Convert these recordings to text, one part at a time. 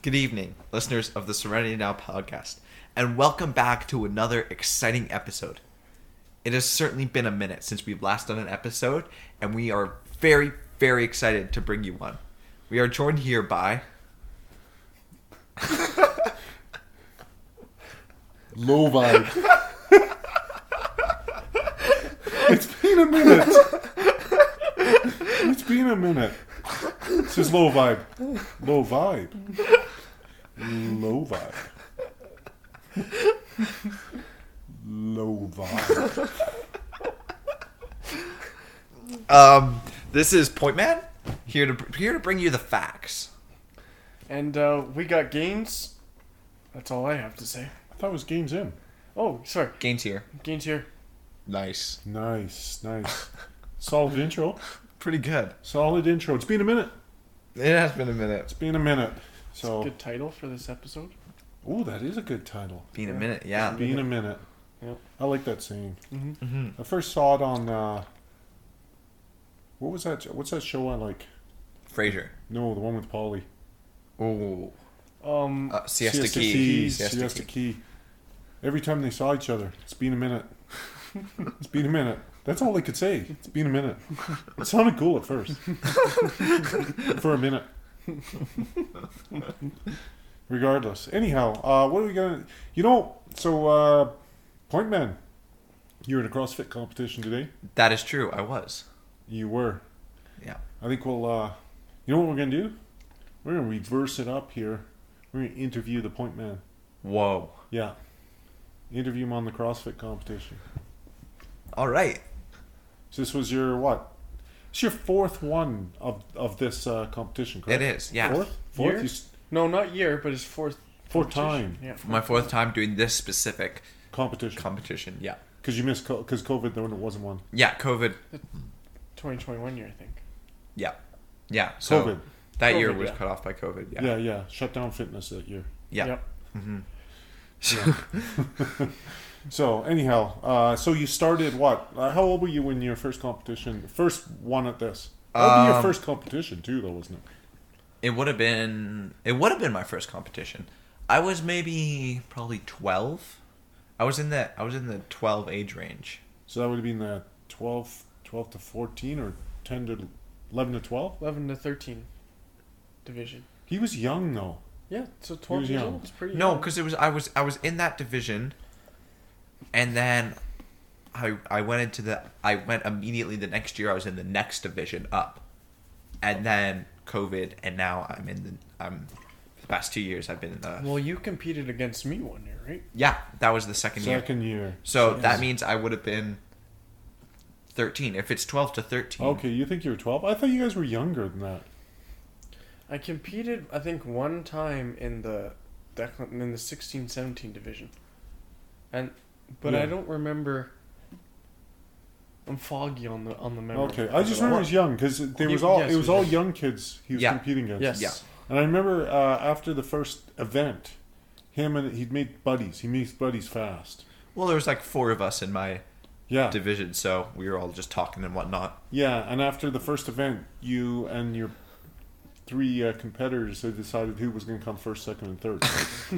Good evening, listeners of the Serenity Now podcast, and welcome back to another exciting episode. It has certainly been a minute since we've last done an episode, and we are very, very excited to bring you one. We are joined here by... Low vibe. It's been a minute. It's been a minute. This is low vibe. Low vibe. Low vibe. Low vibe. This is Point Man, here to bring you the facts. And we got Gaines. That's all I have to say. I thought it was Gaines in. Oh, sorry. Gaines here. Gaines here. Nice. Nice. Solid intro. Pretty good. Solid intro. It's been a minute. It has been a minute. It's been a minute. So, Good title for this episode. oh, that is a good title. Been a minute, yeah. Been a minute. Yeah. I like that saying. Mm-hmm. I first saw it on, what was that? What's that show I like? Frasier. No, the one with Paulie. Ooh. Siesta Key. Key. Siesta Key. Every time they saw each other, it's been a minute. It's been a minute. That's all they could say. It's been a minute. It sounded cool at first. For a minute. Regardless. Anyhow, what are we going to... Point Man, you were in a CrossFit competition today. That is true, I was. You were. Yeah. I think we'll... you know what we're going to do? We're going to reverse it up here. We're going to interview the Point Man. Whoa. Yeah. Interview him on the CrossFit competition. All right. So this was your what? It's your fourth one of this competition, correct? It is, yeah. Fourth? Year? You No, not year, but his fourth time. Yeah. My fourth time doing this specific competition. yeah. Because you missed because COVID, there wasn't one. Yeah, COVID. 2021 year, I think. Yeah. So COVID. that year COVID, was yeah. cut off by COVID. Yeah. Shut down fitness that year. Yeah. Yep. Mm-hmm. Yeah. So anyhow, so you started what? How old were you when your first competition? First one at this. That would be your first competition too, though, wasn't it? It would have been my first competition. I was probably 12. I was in the 12 age range. So that would have been the 12 to 14 or 10 to 11 to 12? 11 to 13 division. He was young though. Yeah, so 12 was years young. old. It's pretty No, young. because I was in that division, and then I went immediately the next year. I was in the next division up, and then COVID, and now the past 2 years I've been in the... Well, you competed against me one year, right? Yeah, that was the second year. Second year. So Yes. that means I would have been 13. If it's 12 to 13. Okay, you think you were 12? I thought you guys were younger than that. I competed, I think, one time in the 16-17 division, but Yeah. I don't remember. I'm foggy on the memory. Okay, I just remember he was young because it was all young kids he was Yeah. competing against. Yes. Yeah. And I remember after the first event, he'd made buddies. He makes buddies fast. Well, there was like 4 of us in my Yeah. division, so we were all just talking and whatnot. Yeah, and after the first event, you and your 3 competitors had decided who was going to come first, second, and third.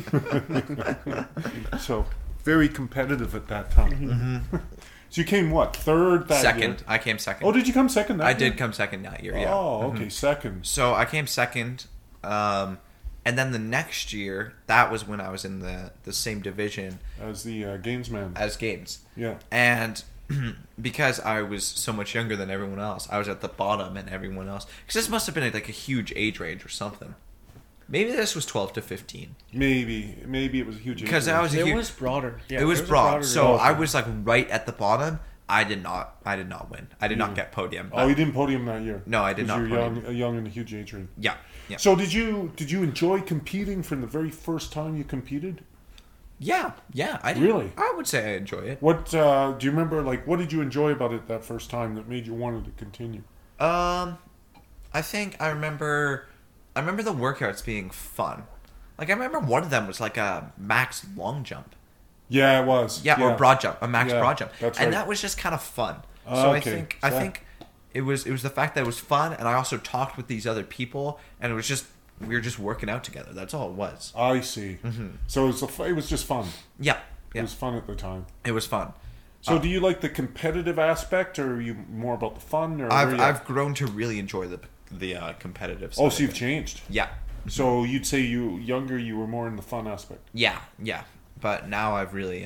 So, very competitive at that time. Mm-hmm. So you came what? Third that Second. year? I came second. Oh, did you come second that I year? did come second that year, yeah. Oh, okay, Mhm. second. So I came second, and then the next year, that was when I was in the same division As the gamesman. as Gaines. Yeah. And because I was so much younger than everyone else, I was at the bottom and everyone else. Because this must have been like a huge age range or something. Maybe this was 12 to 15. Maybe it was a huge. Because age I was a It huge... was broader. Yeah, it was there a broad. broader So range. I was like right at the bottom. I did not win. I did not get podium. Oh, you didn't podium that year. No, I did not Because podium. you're young and a huge age range. Yeah. So did you enjoy competing from the very first time you competed? Yeah. I did. Really? I would say I enjoy it. What do you remember? Like, what did you enjoy about it that first time that made you wanted to continue? I think I remember the workouts being fun. Like I remember one of them was like a max long jump. Yeah, it was. Yeah, or broad jump, a max Yeah, broad jump, that's and right. that was just kind of fun. Oh, So okay. I think it was the fact that it was fun, and I also talked with these other people, and it was just we were just working out together. That's all it was. I see. So it was just fun. Yeah, It yeah, was fun at the time. it was fun. So do you like the competitive aspect, or are you more about the fun? Or where are you at? I've grown to really enjoy the competitive side. Oh, of so you've it. changed. Yeah, So you'd say you were more in the fun aspect. yeah. But now I've really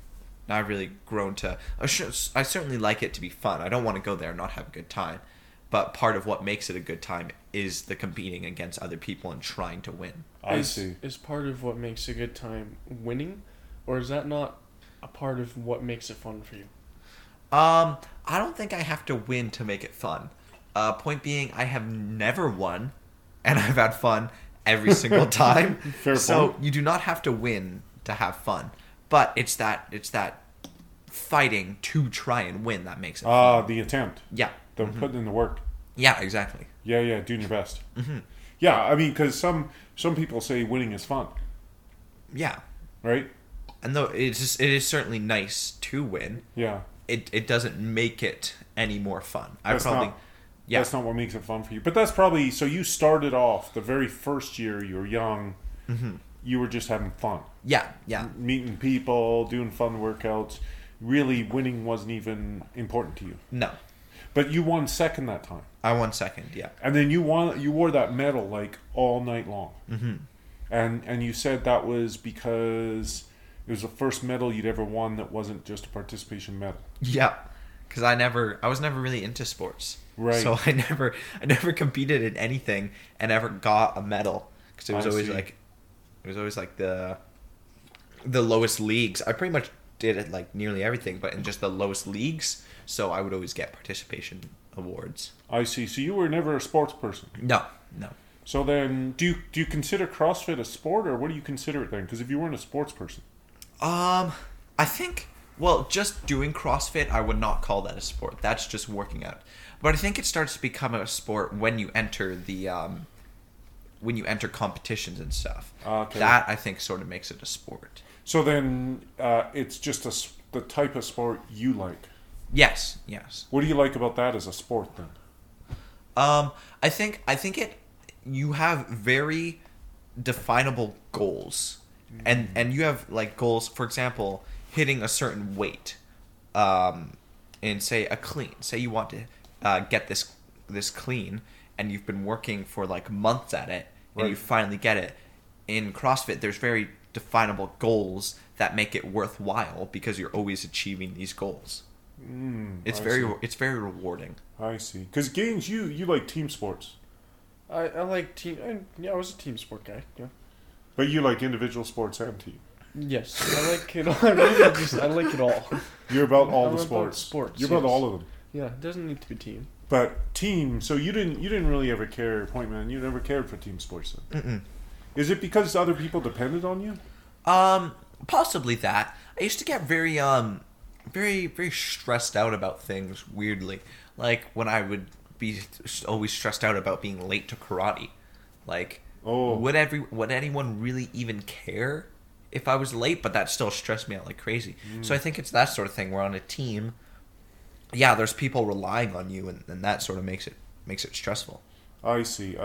grown to. I certainly like it to be fun. I don't want to go there and not have a good time. But part of what makes it a good time is the competing against other people and trying to win. I see. Is part of what makes a good time winning, or is that not a part of what makes it fun for you? I don't think I have to win to make it fun. Point being, I have never won, and I've had fun every single time. Fair so point. you do not have to win to have fun, but it's that fighting to try and win that makes it fun. The attempt. Yeah, The putting in the work. yeah, exactly. Yeah, doing your best. Yeah, I mean, because some people say winning is fun, Yeah, right? and though it is certainly nice to win, Yeah. it doesn't make it any more fun. That's not what makes it fun for you. But that's probably so. You started off the very first year. You were young. You were just having fun, yeah. meeting people, doing fun workouts. Really, winning wasn't even important to you. No, But you won second that time, I won second. Yeah. and then you wore that medal like all night long. And you said that was because it was the first medal you'd ever won that wasn't just a participation medal. Yeah, because I was never really into sports, Right. So I never competed in anything and ever got a medal because it was I always see. like the lowest leagues. I pretty much did it like nearly everything, but in just the lowest leagues. So I would always get participation awards. I see. So you were never a sports person. No. So then, do you consider CrossFit a sport, or what do you consider it then? Because if you weren't a sports person, I think, well, just doing CrossFit, I would not call that a sport. That's just working out. But I think it starts to become a sport when you enter competitions and stuff. Okay. That, I think, sort of makes it a sport. so then it's just the type of sport you like. Yes. What do you like about that as a sport then? I think you have very definable goals. And you have like goals, for example, hitting a certain weight, in say a clean. Say you want to get this clean, and you've been working for like months at it, and Right. you finally get it. In CrossFit, there's very definable goals that make it worthwhile because you're always achieving these goals. It's I very see. rewarding. I see. Because games, you like team sports, I like team. I was a team sport guy. Yeah. but you like individual sports and team. Yes, I like it. I like it all. You're about all I'm the about sports. sports, You're about yes. all of them. Yeah, it doesn't need to be team. But team, so you didn't really ever care, point man. You never cared for team sports then. Is it because other people depended on you? Possibly that. I used to get very very stressed out about things weirdly. Like when I would be always stressed out about being late to karate. Like, Oh. would anyone really even care if I was late? But that still stressed me out like crazy. So I think it's that sort of thing. Where on a team, yeah, there's people relying on you, and that sort of makes it stressful. I see.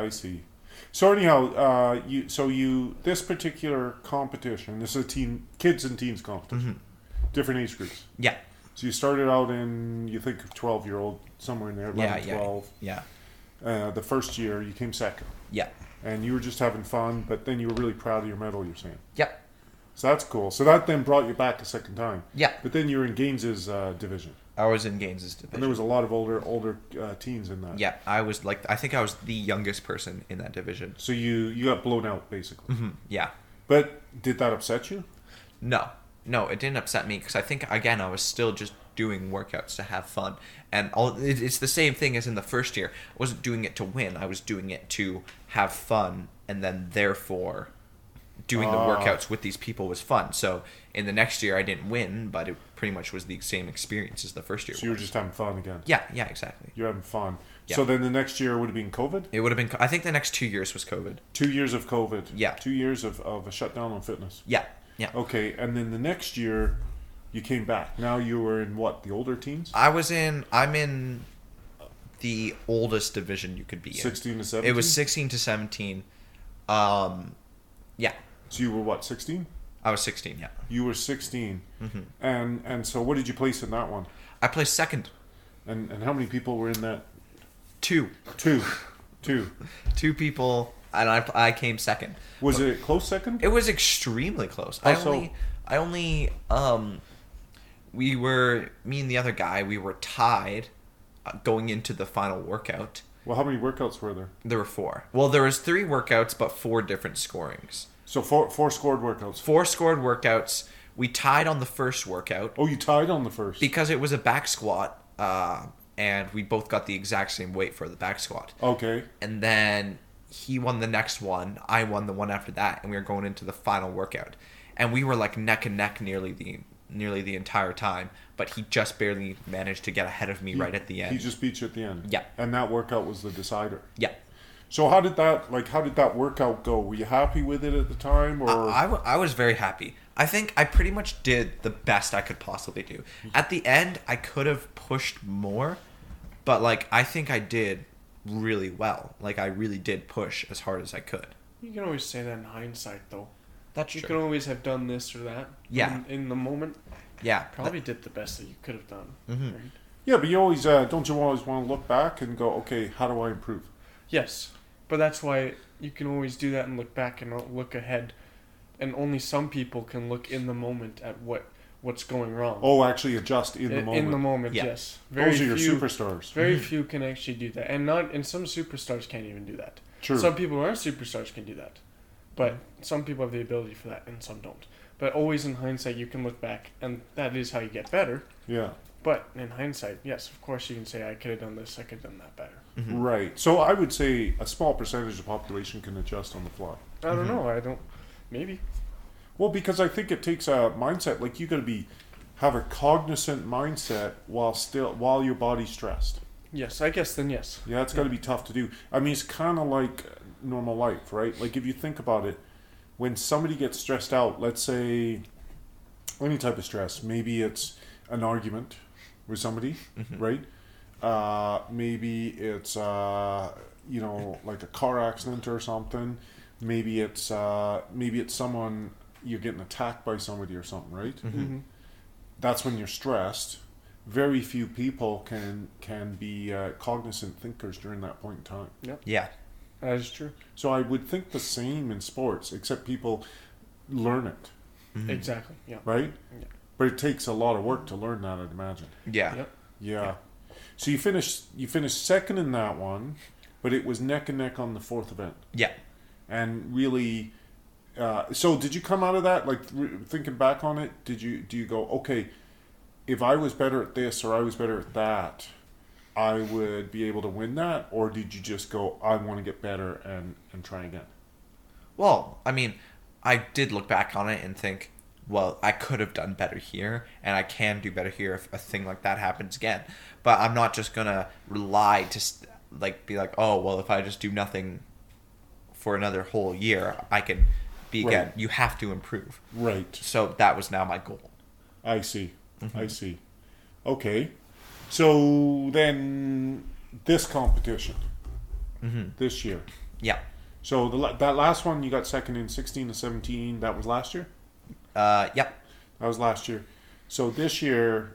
So anyhow, this particular competition, this is a kids and teens competition, different age groups. Yeah, So you started out in, you think 12-year-old, somewhere in there, 11, 12. yeah. The first year you came second, Yeah. and you were just having fun, but then you were really proud of your medal, you're saying. Yep. So that's cool. So that then brought you back a second time. Yeah. But then you were in Gaines's division, I was in Gaines's and division. there was a lot of older teens in that. Yeah, I think I was the youngest person in that division. So you got blown out basically. Yeah. But did that upset you? No, it didn't upset me because I think again I was still just doing workouts to have fun, and it's the same thing as in the first year. I wasn't doing it to win. I was doing it to have fun, and then therefore doing the workouts with these people was fun. So in the next year I didn't win, but it pretty much was the same experience as the first year. So you were just having fun again. Yeah, exactly. You're having fun. Yeah. So then the next year would have been COVID? It would have been. I think the next 2 years was COVID. 2 years of COVID. Yeah. 2 years of a shutdown on fitness. Yeah. Okay, and then the next year you came back. Now you were in what, the older teens? I'm in the oldest division you could be in. 16 to 17? It was 16 to 17. Yeah, So you were what, 16? I was 16. Yeah, You were 16. Mm-hmm. And so what did you place in that one? I placed second. And how many people were in that? Two people, and I came second. Was it close second? It was extremely close. Oh, Me and the other guy, we were tied going into the final workout. Well, how many workouts were there? There were 4. Well, there was 3 workouts, but 4 different scorings. So four scored workouts. 4 scored workouts. We tied on the first workout Oh, you tied on the first. because it was a back squat, and we both got the exact same weight for the back squat. Okay. And then he won the next one. I won the one after that, and we were going into the final workout. And we were like neck and neck nearly the entire time, but he just barely managed to get ahead of me right at the end. He just beat you at the end. Yeah. And that workout was the decider. Yeah. So how did that workout go? Were you happy with it at the time, or I was very happy. I think I pretty much did the best I could possibly do. At the end, I could have pushed more, but like I think I did really well. Like I really did push as hard as I could. You can always say that in hindsight, though. That's You true. can always have done this or that. Yeah. In the moment, Yeah. probably did the best that you could have done. Mhm. Right? yeah? But you always don't you always want to look back and go, okay, how do I improve? Yes, but that's why you can always do that and look back and not look ahead. And only some people can look in the moment at what's going wrong. Oh, actually adjust in the moment. In the moment, Yeah. yes. Those are your superstars. Very few can actually do that, and some superstars can't even do that. True. Some people who aren't superstars can do that, but some people have the ability for that, and some don't. But always in hindsight, you can look back, and that is how you get better. Yeah. But in hindsight, yes, of course, you can say, I could have done this, I could have done that better. Mm-hmm. Right. So I would say a small percentage of the population can adjust on the fly. I don't know, I don't. Maybe. Well, because I think it takes a mindset. Like you got to have a cognizant mindset while your body's stressed. Yes, I guess then yes. Yeah, it's got to be tough to do. I mean, it's kind of like normal life, right? Like if you think about it, when somebody gets stressed out, let's say any type of stress, maybe it's an argument with somebody, right? Maybe it's like a car accident or something. Maybe it's someone, you're getting attacked by somebody or something, right? Mm-hmm. That's when you're stressed. Very few people can be cognizant thinkers during that point in time. Yeah. That is true. So I would think the same in sports, except people learn it, Mhm. Exactly, yeah. right? Yeah. But it takes a lot of work to learn that, I'd imagine. Yeah. Yep. Yeah. So you finished second in that one, but it was neck and neck on the fourth event. Yeah. And really, so did you come out of that, like thinking back on it, do you go, okay, if I was better at this or I was better at that, I would be able to win that? Or did you just go, I want to get better and try again? Well, I mean, I did look back on it and think, well, I could have done better here, and I can do better here if a thing like that happens again. But I'm not just gonna rely to be like, oh, well, if I just do nothing for another whole year, I can be again. Right. You have to improve. Right. So that was now my goal. I see. Mm-hmm. I see. Okay. So then this competition Mm-hmm. this year. Yeah. So that last one you got second in 16 to 17. That was last year? Yep. That was last year. So this year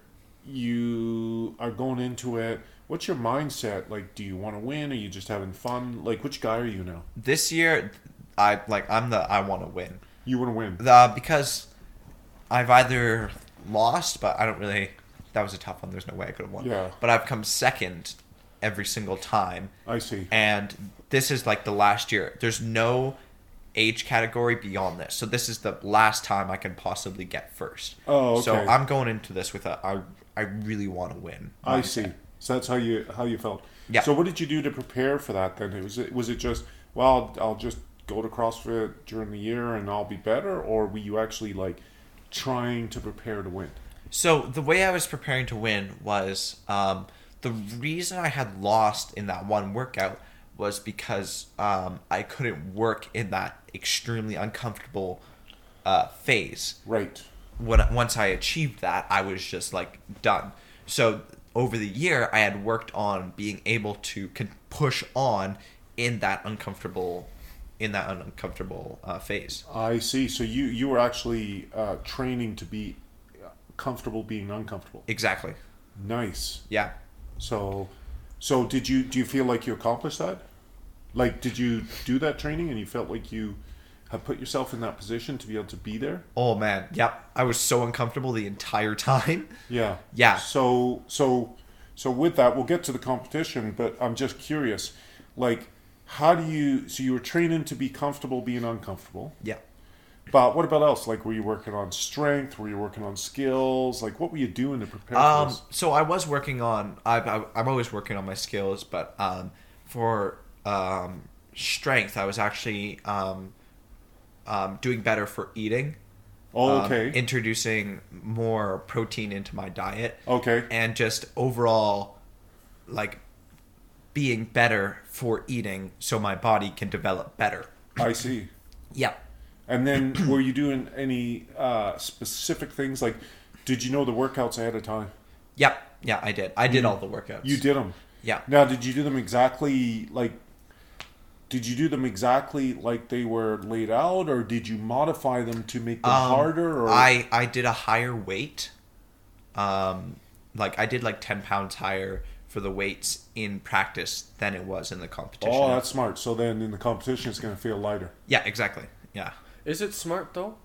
you are going into it. What's your mindset? Like, do you want to win? Are you just having fun? Like, which guy are you now? This year, I want to win. You want to win. Because I've either lost, but I don't really. That was a tough one. There's no way I could have won. Yeah. But I've come second every single time. I see. And this is like the last year. There's no age category beyond this. So this is the last time I can possibly get first. Oh, okay. So I'm going into this with I really want to win. I mindset. see. So that's how you felt. Yeah. So what did you do to prepare for that then? Was it just, well, I'll just go to CrossFit during the year and I'll be better, or were you actually like trying to prepare to win? So the way I was preparing to win was the reason I had lost in that one workout was because I couldn't work in that extremely uncomfortable phase. Right. Once I achieved that, I was just like done. So over the year, I had worked on being able to push on in that uncomfortable in that uncomfortable phase. I see. So you were actually training to be comfortable being uncomfortable. Exactly. Nice. Yeah. So do you feel like you accomplished that? Like, did you do that training and you felt like you have put yourself in that position to be able to be there? Oh man. Yep. I was so uncomfortable the entire time. Yeah. Yeah. So with that, we'll get to the competition, but I'm just curious, like, how do you? So you were training to be comfortable being uncomfortable. Yeah. But what about else? Like, were you working on strength? Were you working on skills? Like, what were you doing to prepare for this? So I was working on. I'm always working on my skills, but for strength, I was actually doing better for eating. Oh, okay. Introducing more protein into my diet. Okay. And just overall, like, being better for eating so my body can develop better. I see. Yeah. And then, were you doing any specific things? Like, did you know the workouts ahead of time? Yeah. Yeah, I did. I did all the workouts. You did them. Yeah. Now, did you do them exactly like? Did you do them exactly like they were laid out, or did you modify them to make them harder? Or I did a higher weight. Like I did like 10 pounds higher for the weights in practice than it was in the competition. Oh, that's smart. So then in the competition, it's going to feel lighter. Yeah, exactly. Yeah. Is it smart though?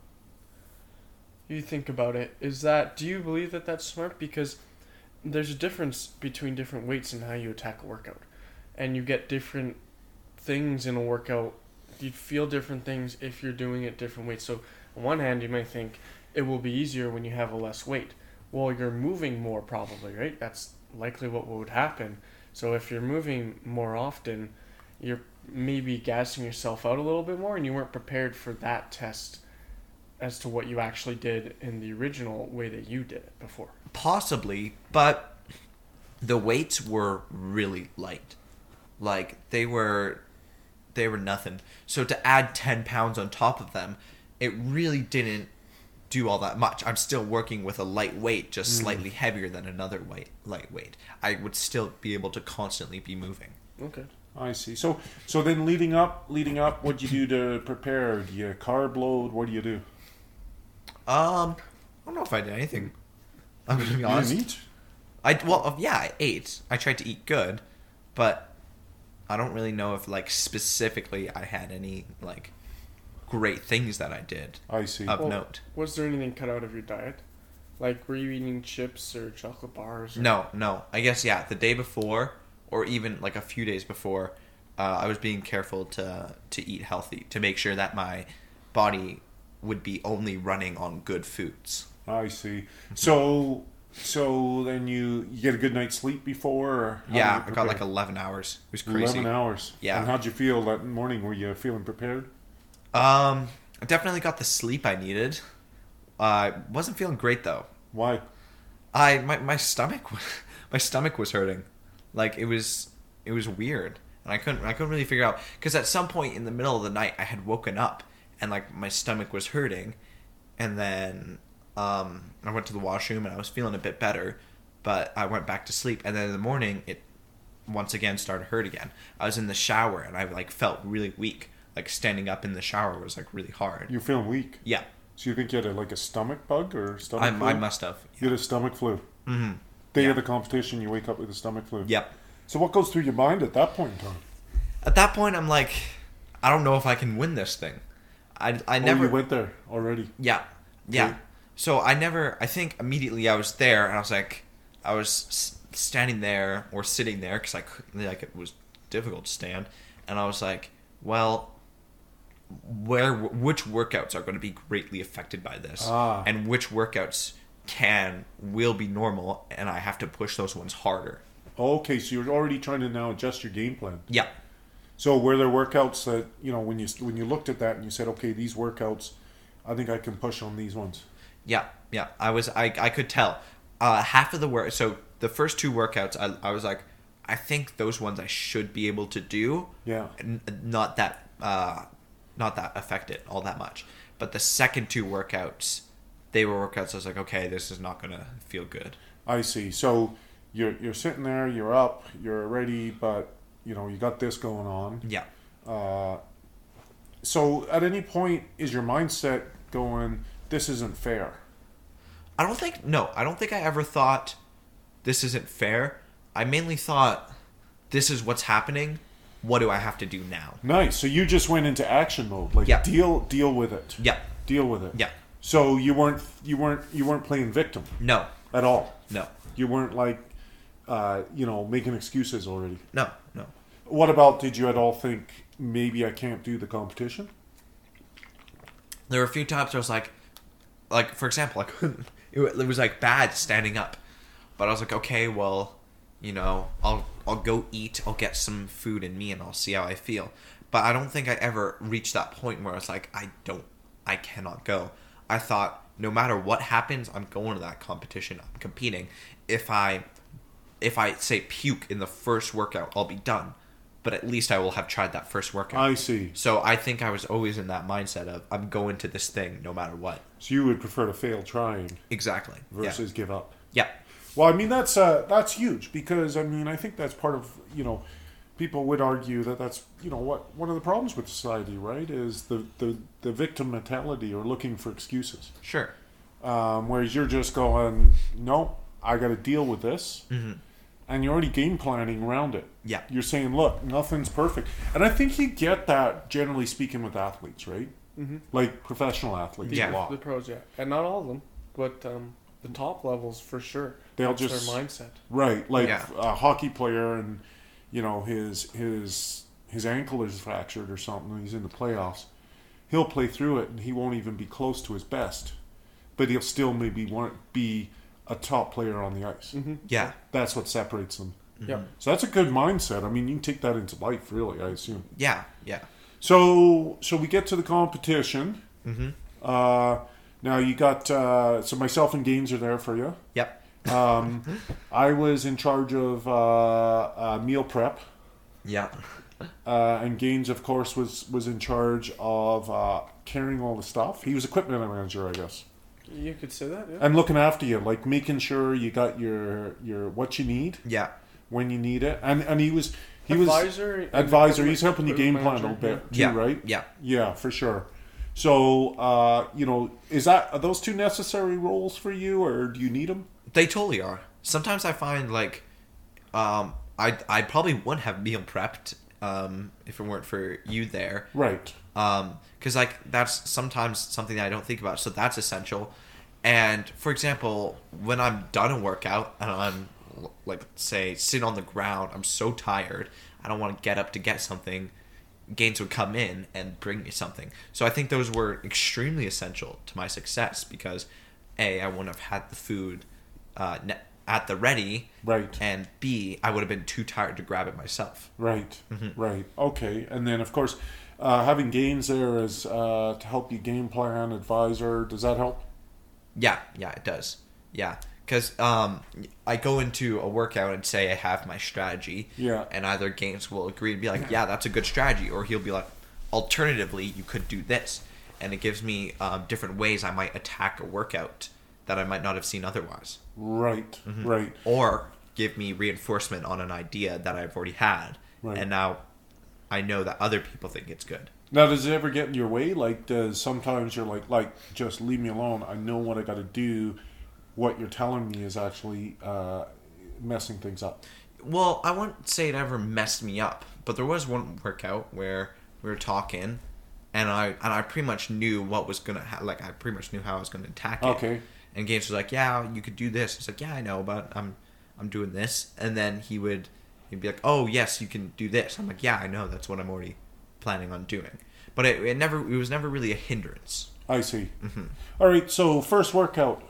You think about it. Do you believe that that's smart? Because there's a difference between different weights and how you attack a workout. And you get different things in a workout. You feel different things if you're doing it different weights. So on one hand, you might think it will be easier when you have a less weight. Well, you're moving more probably, right? That's likely what would happen. So if you're moving more often, you're maybe gassing yourself out a little bit more, and you weren't prepared for that test as to what you actually did in the original way that you did it before. Possibly, but the weights were really light. Like they were nothing. So to add 10 pounds on top of them, it really didn't do all that much. I'm still working with a light weight, just slightly heavier than another lightweight. I would still be able to constantly be moving. Okay. I see. So then leading up, what do you do to prepare? Do you carb load? What do you do? I don't know if I did anything. I'm gonna be honest. You didn't eat? I ate. I tried to eat good, but I don't really know if like specifically I had any like great things that I did. I see. Of note. Was there anything cut out of your diet? Like, were you eating chips or chocolate bars? Or... No. I guess, yeah, the day before, or even like a few days before, I was being careful to eat healthy, to make sure that my body would be only running on good foods. I see. So then you get a good night's sleep before? Or Yeah, I got like 11 hours. It was crazy. 11 hours. Yeah. And how'd you feel that morning? Were you feeling prepared? I definitely got the sleep I needed. I wasn't feeling great though. Why? My stomach was hurting. Like it was weird. And I couldn't really figure out, because at some point in the middle of the night I had woken up and like my stomach was hurting, and then I went to the washroom and I was feeling a bit better, but I went back to sleep, and then in the morning it once again started to hurt again. I was in the shower and I like felt really weak. Like standing up in the shower was like really hard. You're feeling weak? Yeah. So you think you had like a stomach bug or stomach flu? I must have. You had a stomach flu. Mm-hmm. Day of the competition, you wake up with a stomach flu. Yep. So what goes through your mind at that point in time? At that point, I'm like, I don't know if I can win this thing. I never. Oh, you went there already. Yeah. Okay. So I think immediately I was there, and I was like, I was standing there or sitting there because it was difficult to stand, and I was like, well, which workouts are going to be greatly affected by this, and which workouts will be normal, and I have to push those ones harder. Okay, so you're already trying to now adjust your game plan. Yeah. So were there workouts that, when you looked at that and you said, okay, these workouts, I think I can push on these ones? Yeah. I could tell. Half of the work. So the first two workouts, I was like, I think those ones I should be able to do. Yeah. Not that affect it all that much. But the second two workouts, they were workouts I was like, okay, this is not gonna feel good. I see. So you're sitting there, you're up, you're ready, but you got this going on. Yeah. So at any point is your mindset going, this isn't fair? I don't think I ever thought this isn't fair. I mainly thought this is what's happening. What do I have to do now? Nice. So you just went into action mode, like Yeah. deal with it. Yeah. Deal with it. Yeah. So you weren't playing victim No. at all. No. You weren't like, making excuses already. No. What about, did you at all think maybe I can't do the competition? There were a few times where I was like for example, I couldn't. It was like bad standing up, but I was like, okay, well, I'll go eat. I'll get some food in me, and I'll see how I feel. But I don't think I ever reached that point where I was like, I cannot go. I thought no matter what happens, I'm going to that competition. I'm competing. If I say puke in the first workout, I'll be done. But at least I will have tried that first workout. I see. So I think I was always in that mindset of I'm going to this thing no matter what. So you would prefer to fail trying Exactly. versus give up. Yeah. Well, I mean, that's huge because, I mean, I think that's part of, people would argue that that's, one of the problems with society, right, is the victim mentality or looking for excuses. Sure. Whereas you're just going, no, I got to deal with this. Mm-hmm. And you're already game planning around it. Yeah. You're saying, look, nothing's perfect. And I think you get that, generally speaking, with athletes, right? Mm-hmm. Like professional athletes Yeah. a lot. The pros, yeah. And not all of them, but the top levels for sure. They'll That's just- their mindset. Right, like Yeah. a hockey player, and his ankle is fractured or something, and he's in the playoffs. He'll play through it, and he won't even be close to his best, but he'll still maybe be a top player on the ice. Mm-hmm. Yeah. That's what separates them. Yeah. So that's a good mindset. I mean, you can take that into life, really. I assume. Yeah. Yeah. So we get to the competition. Mm-hmm. Now you got so myself and Gaines are there for you. Yep. I was in charge of meal prep, Yeah. and Gaines, of course, was in charge of carrying all the stuff. He was equipment manager, I guess, You could say that, yeah. and looking after you, like making sure you got your what you need Yeah. when you need it. And he was Advisor. advisor. He's helping you game plan a manager, little bit too, Yeah. right? Yeah. Yeah, for sure. So, are those two necessary roles for you, or do you need them? They totally are. Sometimes I find I probably wouldn't have meal prepped if it weren't for you there. Right. Because that's sometimes something that I don't think about. So that's essential. And for example, when I'm done a workout and I'm say sitting on the ground, I'm so tired, I don't want to get up to get something. Gaines would come in and bring me something. So I think those were extremely essential to my success because A, I wouldn't have had the food at the ready, Right. and B, I would have been too tired to grab it myself. Right. Mm-hmm. Right. Okay. And then, of course, having Gaines there as to help you game plan, advisor, does that help? Yeah, it does. Yeah, because I go into a workout and say I have my strategy, Yeah. and either Gaines will agree to be like, yeah, that's a good strategy, or he'll be like, alternatively, you could do this, and it gives me different ways I might attack a workout that I might not have seen otherwise, Right. Mm-hmm. Right. or give me reinforcement on an idea that I've already had, Right. and now I know that other people think it's good. Now, does it ever get in your way? Like, does sometimes you're like, just leave me alone. I know what I got to do. What you're telling me is actually messing things up. Well, I wouldn't say it ever messed me up, but there was one workout where we were talking, and I pretty much knew what was gonna I pretty much knew how I was gonna attack it. Okay. And Gaines was like, "Yeah, you could do this." I was like, "Yeah, I know, but I'm doing this." And then he'd be like, "Oh, yes, you can do this." I'm like, "Yeah, I know. That's what I'm already planning on doing." But it was never really a hindrance. I see. Mm-hmm. All right. So first workout,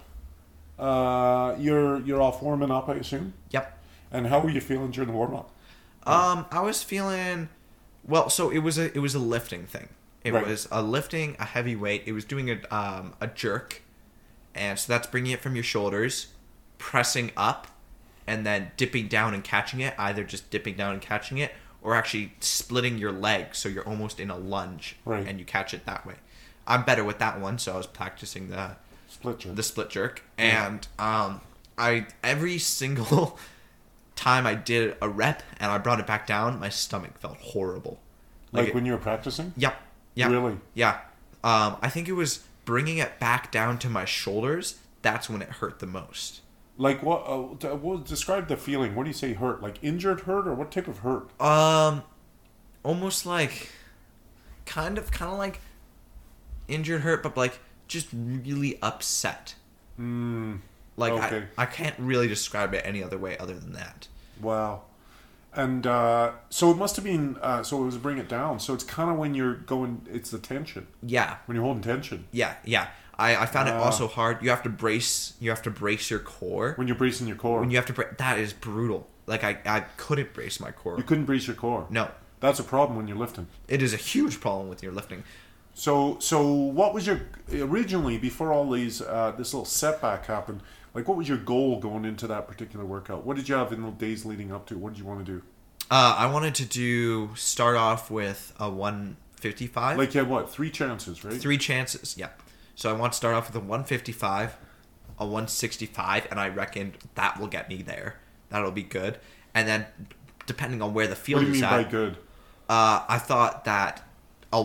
you're off warming up, I assume. Yep. And how were you feeling during the warm up? I was feeling well. So it was a lifting thing. It Right. was a lifting a heavy weight. It was doing a jerk, and so that's bringing it from your shoulders, pressing up, and then dipping down and catching it. Either just dipping down and catching it, or actually splitting your leg so you're almost in a lunge, Right. and you catch it that way. I'm better with that one, so I was practicing the Split jerk. split jerk, and I every single time I did a rep and I brought it back down, my stomach felt horrible. Like when you were practicing? Yep. Yeah. Really? Yeah. I think it was bringing it back down to my shoulders. That's when it hurt the most. Like what? Describe the feeling. What do you say hurt? Like injured hurt, or what type of hurt? Almost like, kind of like injured hurt, but like just really upset. Like okay. I can't really describe it any other way other than that. Wow. And so it must have been. So it was bring it down. So it's kind of when you're going. It's the tension. Yeah. When you're holding tension. Yeah. I found it also hard. You have to brace your core. When you're bracing your core. When you have to that is brutal. Like I couldn't brace my core. You couldn't brace your core. No. That's a problem when you're lifting. It is a huge problem with your lifting. So what was your originally before all these this little setback happened? Like what was your goal going into that particular workout? What did you have in the days leading up to? What did you want to do? I wanted to start off with a 155. Like you had what? 3 chances, right? 3 chances. Yeah. So I want to start off with a 155, a 165, and I reckon that will get me there. That'll be good. And then depending on where the field What do you is mean at, by good? I thought that a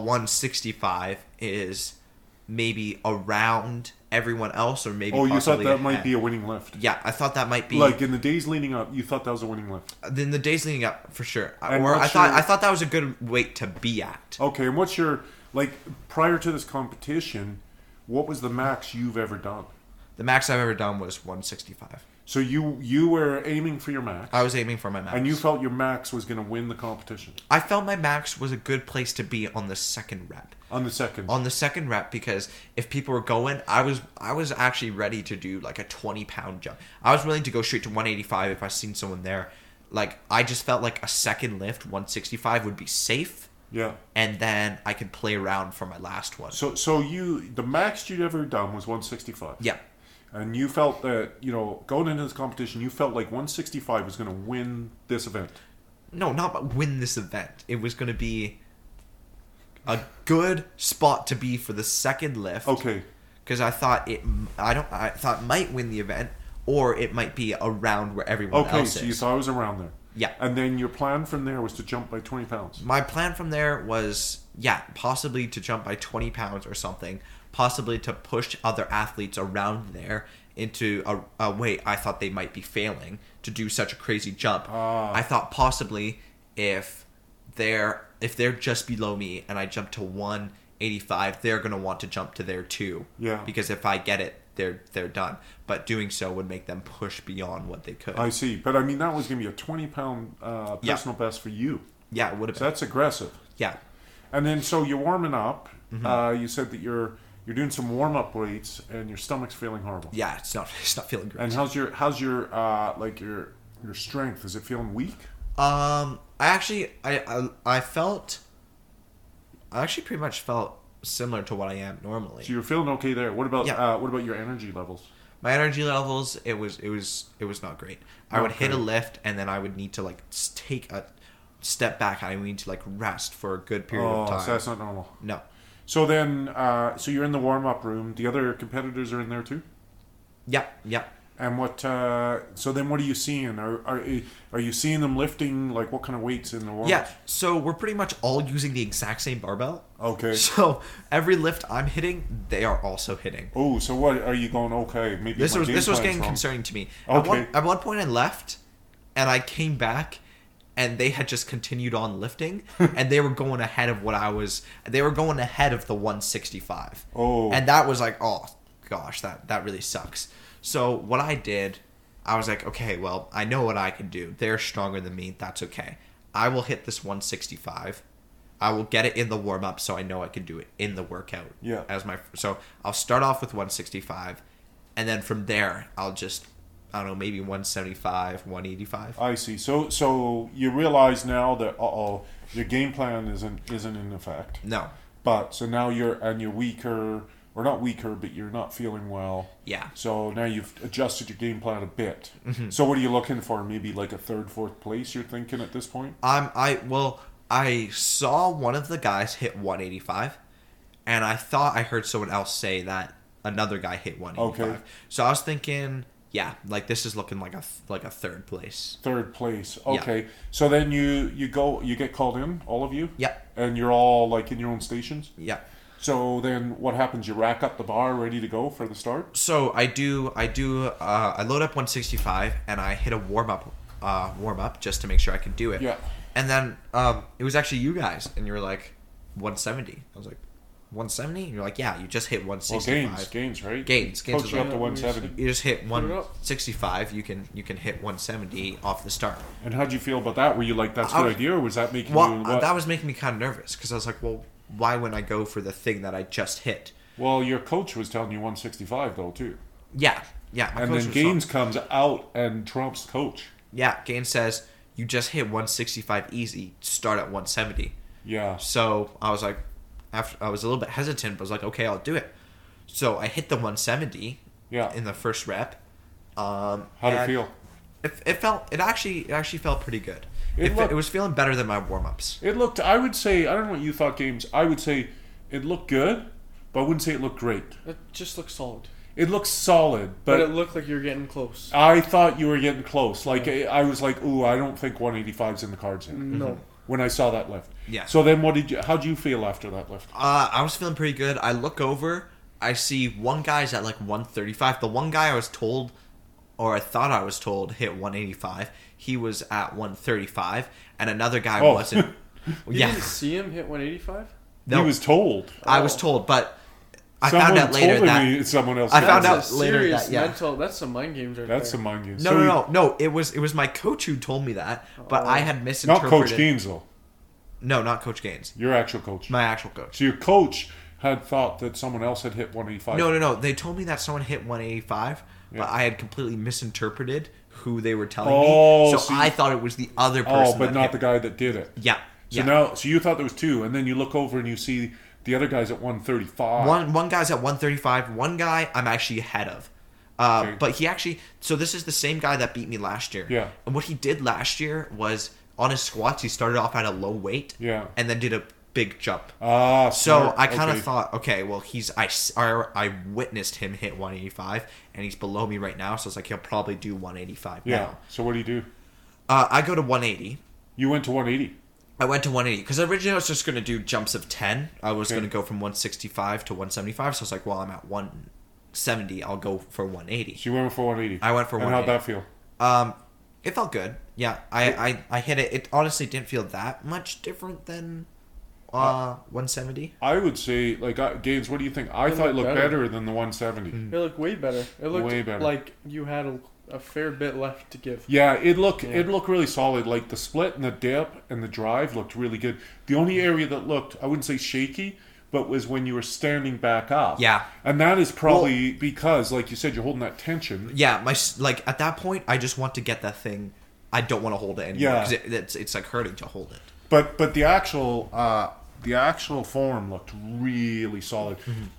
165 is maybe around everyone else, or maybe Oh, you thought possibly that might ahead. be a winning lift. Yeah, I thought that might be Like in the days leading up, you thought that was a winning lift. in the days leading up for sure. And Or I what's thought your- I thought that was a good weight to be at. Okay, and what's your like prior to this competition? What was the max you've ever done? The max I've ever done was 165. So you were aiming for your max, I was aiming for my max. and you felt your max was going to win the competition I felt my max was a good place to be on the second rep. on the second. On the second rep, because if people were going, I was actually ready to do like a 20-pound jump. I was willing to go straight to 185 if I seen someone there. Like I just felt like a second lift 165 would be safe, Yeah. and then I could play around for my last one. So the max you'd ever done was 165. Yeah. And you felt that, going into this competition, you felt like 165 was going to win this event. No, not win this event. It was going to be a good spot to be for the second lift. Okay. Because I thought I thought it might win the event, or it might be around where everyone Okay, else so is. you thought it was around there. Yeah. And then your plan from there was to jump by 20 pounds. My plan from there was, possibly to jump by 20 pounds or something, possibly to push other athletes around there into a weight I thought they might be failing to do such a crazy jump. I thought possibly if they're just below me and I jump to 185, they're going to want to jump to there too. Yeah. Because if I get it, they're done. But doing so would make them push beyond what they could. I see. But I mean, that was going to be a 20-pound personal best for you. Yeah, it would have So been. that's aggressive. Yeah. And then, so you're warming up. Mm-hmm. You said that you're doing some warm-up weights, and your stomach's feeling horrible. Yeah, it's not feeling great. And how's your like your strength? Is it feeling weak? I actually pretty much felt similar to what I am normally. So you're feeling okay there. What about Yeah. what about your energy levels? My energy levels, it was not great. I would hit a Okay. lift and then I would need to like take a step back. I would need to like rest for a good period of time. So that's not normal. No. So then, so you're in the warm-up room. The other competitors are in there too. Yeah. And what? So then, what are you seeing? Are you seeing them lifting? Like what kind of weights in the warm-up? Yeah. So we're pretty much all using the exact same barbell. Okay. So every lift I'm hitting, they are also hitting. Oh, so what are you going? Okay, maybe This my was game this was plan's getting wrong. concerning to me. Okay. At one point I left, and I came back, and they had just continued on lifting, and they were going ahead of what I was. They were going ahead of the 165. Oh. And that was like, oh gosh, that really sucks. So what I did, I was like, okay, well, I know what I can do. They're stronger than me. That's okay. I will hit this 165. I will get it in the warm up, so I know I can do it in the workout. Yeah. So I'll start off with 165, and then from there I'll just, I don't know, maybe 175, 185. I see. So you realize now that your game plan isn't in effect. No. But so now you're weaker, or not weaker, but you're not feeling well. Yeah. So now you've adjusted your game plan a bit. Mm-hmm. So what are you looking for? Maybe like a third, fourth place. You're thinking at this point. I saw one of the guys hit 185, and I thought I heard someone else say that another guy hit 185. Okay. So I was thinking Yeah, like this is looking like a third place. Third place. Yeah. Okay. So then you get called in, all of you? Yeah, And you're all like in your own stations? yeah. So then what happens? You rack up the bar ready to go for the start? So I load up 165 and I hit a warm up just to make sure I could do it. Yeah. And then it was actually you guys, and you were like 170. I was like 170. And you're like, yeah, you just hit Well, 165. gains, right? Gains Coach is you up. up to 170. You just hit Put it up. 165. You can hit 170 off the start. And how'd you feel about that? Were you like, that's a good idea, or was that making Well, you what? that was making me kind of nervous because I was like, well, why wouldn't I go for the thing that I just hit? Well, your coach was telling you 165 though too. Yeah. My And coach then was Gaines comes out and trumps coach. Yeah, Gaines says you just hit 165 easy. Start at 170. Yeah. So I was like, I was a little bit hesitant, but I was like, okay, I'll do it. So I hit the 170 Yeah. in the first rep. How'd it feel? It actually felt pretty good. It It was feeling better than my warm ups. It looked, I would say, I don't know what you thought, Games. I would say it looked good, but I wouldn't say it looked great. It just looks solid. It looks solid, But but it looked like you were getting close. I thought you were getting close. Like, I was like, ooh, I don't think 185's in the cards here. No. When I saw that lift. Yeah. So then how'd you feel after that lift? I was feeling pretty good. I look over, I see one guy's at like 135. The one guy I was told, or I thought I was told, hit 185. He was at 135, and another guy Oh. wasn't. You Yeah, didn't see him hit 185? no, He was told. I was told, but I Someone found out later told that me someone else. I did found that. out That's a later serious that, yeah. mental. That's some mind games right That's there. some mind games. No. It was my coach who told me that, but I had Not misinterpreted. Coach Gaines though. No, not Coach Gaines. Your actual coach. My actual coach. So your coach had thought that someone else had hit 185. No. They told me that someone hit 185, Yeah. but I had completely misinterpreted who they were telling Oh, me. So so you- I thought it was the other person. Oh, but that not hit. the guy that did it. Yeah. So you thought there was two, and then you look over and you see the other guy's at 135. One guy's at 135. One guy I'm actually ahead of. Okay. But he actually, so this is the same guy that beat me last year. Yeah. And what he did last year was on his squats, he started off at a low weight. Yeah. And then did a big jump. Ah, So smart. I kind of Okay. thought, okay, well, I witnessed him hit 185, and he's below me right now, so it's like he'll probably do 185 Yeah. now. So what do you do? I go to 180. You went to 180. I went to 180 because originally I was just going to do jumps of 10. I was Okay. going to go from 165 to 175, so I was like, well, I'm at 170. I'll go for 180. So you went for 180. I went for And how'd 180. that feel? It felt good. Yeah, I hit it. It honestly didn't feel that much different than 170. I would say, like, Gaines, what do you think? I It thought it looked looked better. better than the 170. It looked way better. It looked Way better. like you had a fair bit left to give. Yeah, it looked Yeah. really solid. Like the split and the dip and the drive looked really good. The only area that looked, I wouldn't say shaky, but was when you were standing back up. Yeah. And that is probably because, like you said, you're holding that tension. Yeah, like at that point, I just want to get that thing. I don't want to hold it anymore Yeah. because it's like hurting to hold it. But the actual form looked really solid.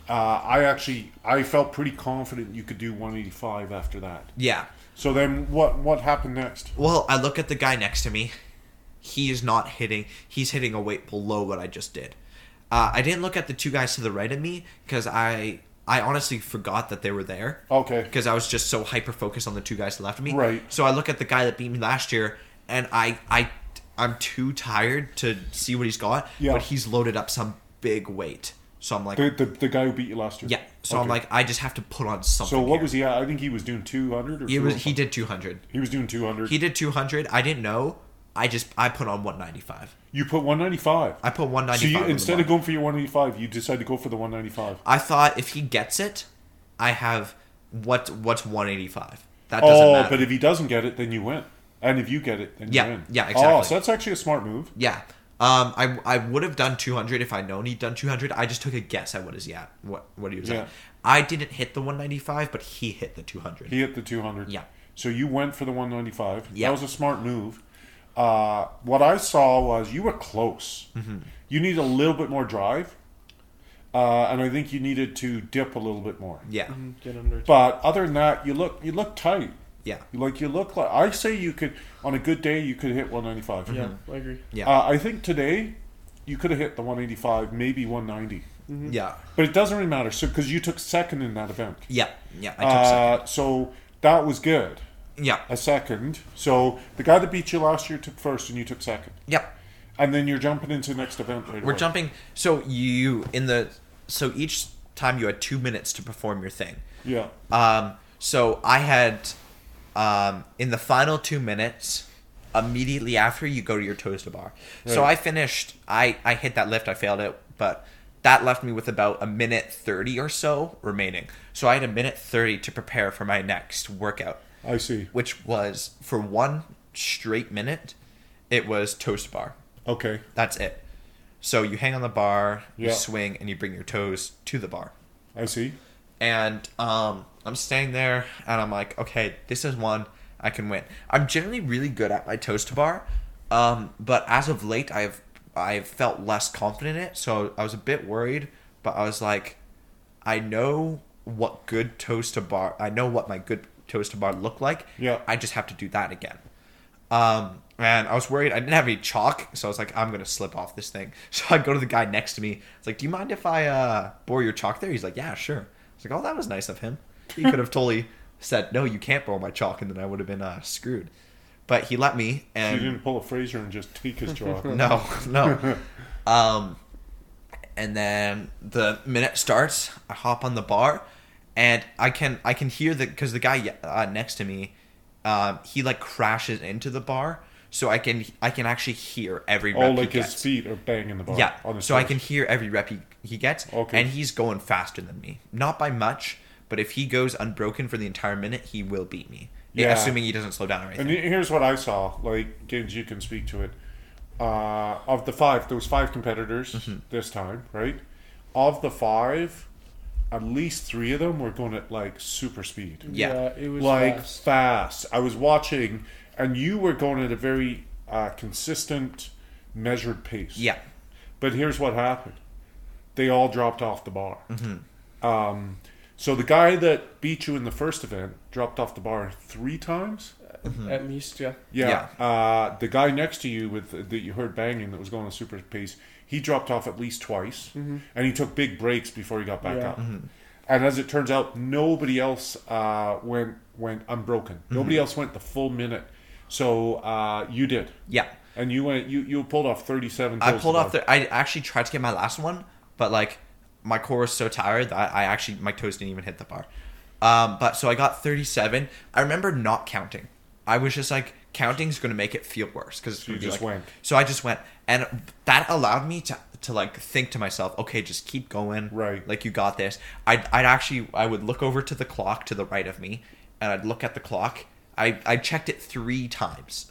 I felt pretty confident you could do 185 after that. Yeah. So then what happened next? Well, I look at the guy next to me. He is not hitting. He's hitting a weight below what I just did. I didn't look at the two guys to the right of me because I honestly forgot that they were there. Okay. Because I was just so hyper focused on the two guys to the left of me. Right. So I look at the guy that beat me last year, and I'm too tired to see what he's got. Yeah. But he's loaded up some big weight. So I'm like, The guy who beat you last year. yeah. So I'm Okay. like, I just have to put on something. So what here. was he at? I think he was doing 200 or He 205? did 200. He was doing 200. He did 200. I didn't know. I put on 195. You put 195. I put So 195. you, on the instead bar. of going for your 185, you decided to go for the 195. I thought if he gets it, I have what's 185. That doesn't matter. But if he doesn't get it, then you win. And if you get it, then Yeah, you win. yeah, Oh, exactly. so that's actually a smart move. Yeah. I would have done 200 if I'd known he'd done 200. I just took a guess at what he was Yeah. at. I didn't hit the 195, but he hit the 200. He hit the 200. Yeah. So you went for the 195. Yeah. That was a smart move. What I saw was you were close. Mm-hmm. You need a little bit more drive. And I think you needed to dip a little bit more. Yeah. Get under it. But other than that, you look tight. Yeah. You look like, I say you could, on a good day, you could hit 195. Yeah, I agree. Yeah. I think today you could have hit the 185, maybe 190. Yeah. But it doesn't really matter. So because you took second in that event. Yeah. Yeah. I took second. So that was good. Yeah. A second. So the guy that beat you last year took first, and you took second. Yep. And then you're jumping into the next event right We're away. jumping. So each time you had 2 minutes to perform your thing. Yeah. So I had, in the final 2 minutes, immediately after you go to your toes to bar. So Right. I finished. I hit that lift. I failed it, but that left me with about a minute 30 or so remaining. So I had a minute 30 to prepare for my next workout, I see. which was for 1 straight minute. It was toes to bar. Okay. That's it. So you hang on the bar, you Yeah. swing, and you bring your toes to the bar. I see. And I'm standing there, and I'm like, okay, this is one I can win. I'm generally really good at my toes to bar, but as of late, I've felt less confident in it. So I was a bit worried, but I was like, I know what my good toes to bar look like. Yeah. I just have to do that again. And I was worried. I didn't have any chalk, so I was like, I'm gonna slip off this thing. So I go to the guy next to me. It's like, do you mind if I borrow your chalk there? He's like, yeah, sure. I was like, oh, that was nice of him. He could have totally said, no, you can't borrow my chalk, and then I would have been screwed. But he let me, So and you didn't pull a Fraser and just take his jaw. no. And then the minute starts, I hop on the bar, and I can hear because the guy next to me, he like crashes into the bar, so I can actually hear every rep Oh, he like his gets. feet are banging the bar. Yeah, On his so I toes. can hear every rep he gets, Okay. and he's going faster than me. Not by much, but if he goes unbroken for the entire minute, he will beat me. Yeah. Assuming he doesn't slow down or anything. And here's what I saw. Like, Gaines, you can speak to it. Of the 5, there was 5 competitors Mm-hmm. this time, right? Of the 5, at least 3 of them were going at like super speed. Yeah. it was Like fast. fast. I was watching, and you were going at a very consistent, measured pace. Yeah. But here's what happened: they all dropped off the bar. Mm-hmm. So the guy that beat you in the first event dropped off the bar 3 times. At least, yeah. Yeah. The guy next to you that you heard banging that was going at super pace, he dropped off at least twice, and he took big breaks before he got back Yeah. up. And as it turns out, nobody else went unbroken. Nobody else went the full minute. So you did, Yeah. and you went. You pulled off 37. I toes pulled to off bar. I actually tried to get my last one, but like my core was so tired that my toes didn't even hit the bar. But so I got 37. I remember not counting. I was just like, counting's going to make it feel worse because So you just went. So I just went, and that allowed me to like think to myself, okay, just keep going. Right. Like, you got this. I would look over to the clock to the right of me, and I'd look at the clock. I checked it 3 times,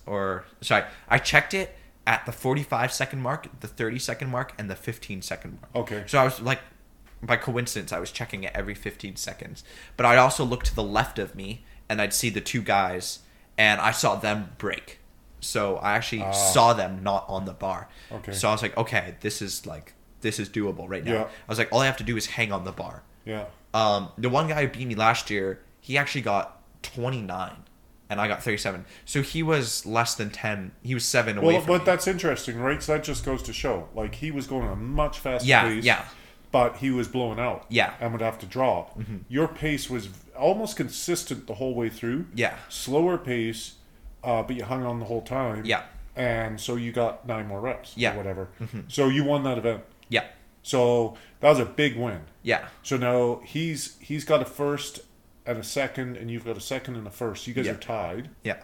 I checked it at the 45-second mark, the 30-second mark, and the 15-second mark. Okay. So I was like, by coincidence, I was checking it every 15 seconds. But I'd also look to the left of me, and I'd see the 2 guys, and I saw them break. So I actually saw them not on the bar. Okay. So I was like, okay, this is doable right now. Yeah. I was like, all I have to do is hang on the bar. Yeah. The one guy who beat me last year, he actually got 29, and I got 37. So he was less than 10. He was 7 away Well, from but me. that's interesting, right? So that just goes to show, like, he was going at a much faster Yeah, pace. yeah. But he was blowing out. Yeah. And would have to drop. Your pace was almost consistent the whole way through. Yeah. Slower pace, but you hung on the whole time. Yeah. And so you got 9 more reps. Yeah. Or whatever. So you won that event. Yeah. So that was a big win. Yeah. So now he's got a first and a second, and you've got a second and a first. You guys Yeah. are tied. Yeah.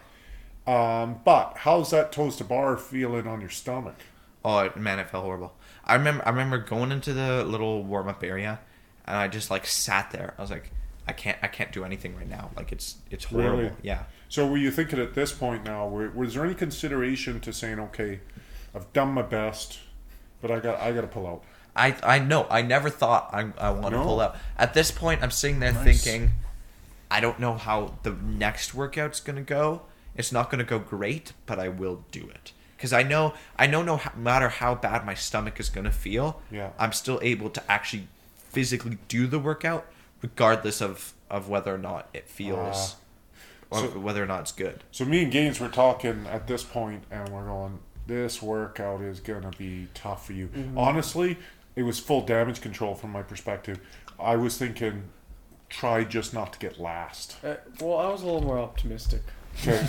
But how's that toes to bar feeling on your stomach? Oh man, it felt horrible. I remember going into the little warm up area, and I just like sat there. I was like, I can't do anything right now. Like, it's horrible. Really? Yeah. So were you thinking at this point now, was there any consideration to saying, okay, I've done my best, but I got to pull out? I know. I never thought I want to No? pull out. At this point, I'm sitting there Nice. thinking, I don't know how the next workout's gonna go. It's not gonna go great, but I will do it. Because I know no matter how bad my stomach is gonna feel, Yeah. I'm still able to actually physically do the workout, regardless of whether or not it feels, or So- whether or not it's good. So me and Gaines were talking at this point, and we're going, this workout is going to be tough for you. Honestly, it was full damage control from my perspective. I was thinking, try just not to get last. Well, I was a little more optimistic. Okay.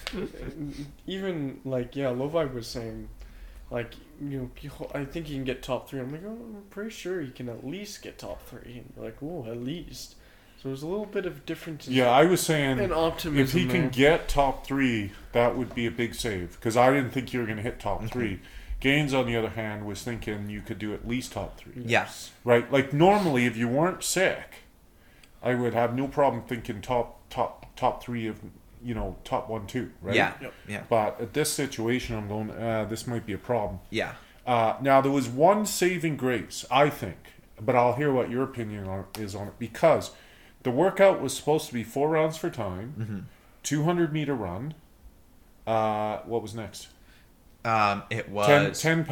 Even like Lovi was saying, like I think he can get top 3. I'm like, oh, I'm pretty sure he can at least get top 3. And you're like, oh, at least. So there's a little bit of difference. Yeah, I was saying and optimism. if he can get top 3, that would be a big save because I didn't think you were going to hit top 3. Gaines, on the other hand, was thinking you could do at least top 3. Yes. Right? Like normally, if you weren't sick, I would have no problem thinking top 3 of top 1, 2. Right? Yeah. Yep. Yeah. But at this situation, I'm going. This might be a problem. Yeah. Now there was one saving grace, I think, but I'll hear what your opinion is on it because the workout was supposed to be 4 rounds for time, 200-meter run. What was next? It was 10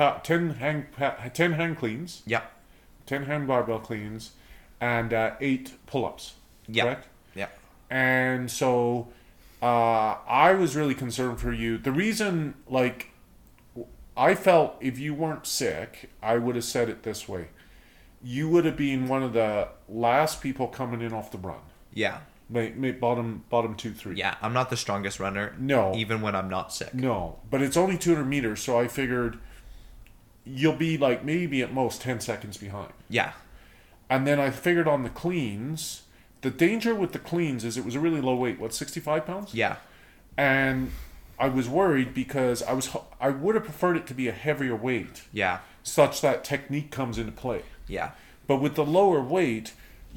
hang cleans. Yeah. 10 hand barbell cleans, and 8 pull-ups. Yeah. Correct? Yeah. And so I was really concerned for you. The reason, I felt if you weren't sick, I would have said it this way. You would have been one of the last people coming in off the run. Yeah. Bottom 2, 3. Yeah. I'm not the strongest runner. No. Even when I'm not sick. No. But it's only 200 meters, so I figured you'll be maybe at most 10 seconds behind. Yeah. And then I figured on the cleans, the danger with the cleans is it was a really low weight. 65 pounds? Yeah. And I was worried because I would have preferred it to be a heavier weight, Yeah. such that technique comes into play. Yeah. But with the lower weight,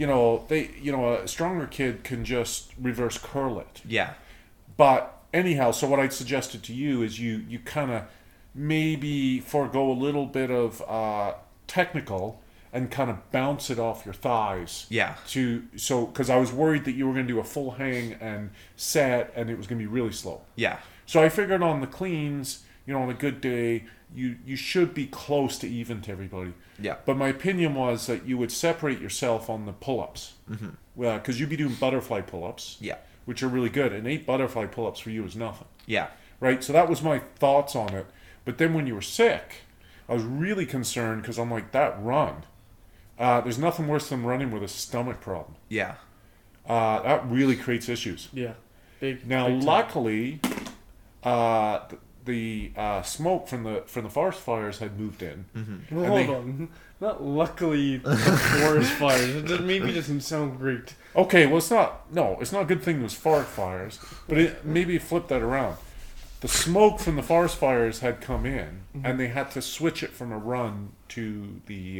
a stronger kid can just reverse curl it. Yeah. But anyhow, so what I suggested to you is you kind of maybe forego a little bit of technical and kind of bounce it off your thighs. Yeah. Because I was worried that you were going to do a full hang and set, and it was going to be really slow. Yeah. So I figured on the cleans, on a good day, you should be close to even to everybody. Yeah. But my opinion was that you would separate yourself on the pull-ups. Mm-hmm. Well, because you'd be doing butterfly pull-ups. Yeah. Which are really good. And 8 butterfly pull-ups for you is nothing. Yeah. Right? So that was my thoughts on it. But then when you were sick, I was really concerned because I'm like, that run. There's nothing worse than running with a stomach problem. Yeah. That really creates issues. Yeah. Big. Now, big time. luckily, the smoke from the forest fires had moved in. Mm-hmm. Well, hold on. Not luckily the forest fires. Maybe it doesn't sound great. Okay, well, it's not a good thing there's forest fires, but maybe flip that around. The smoke from the forest fires had come in, and they had to switch it from a run to the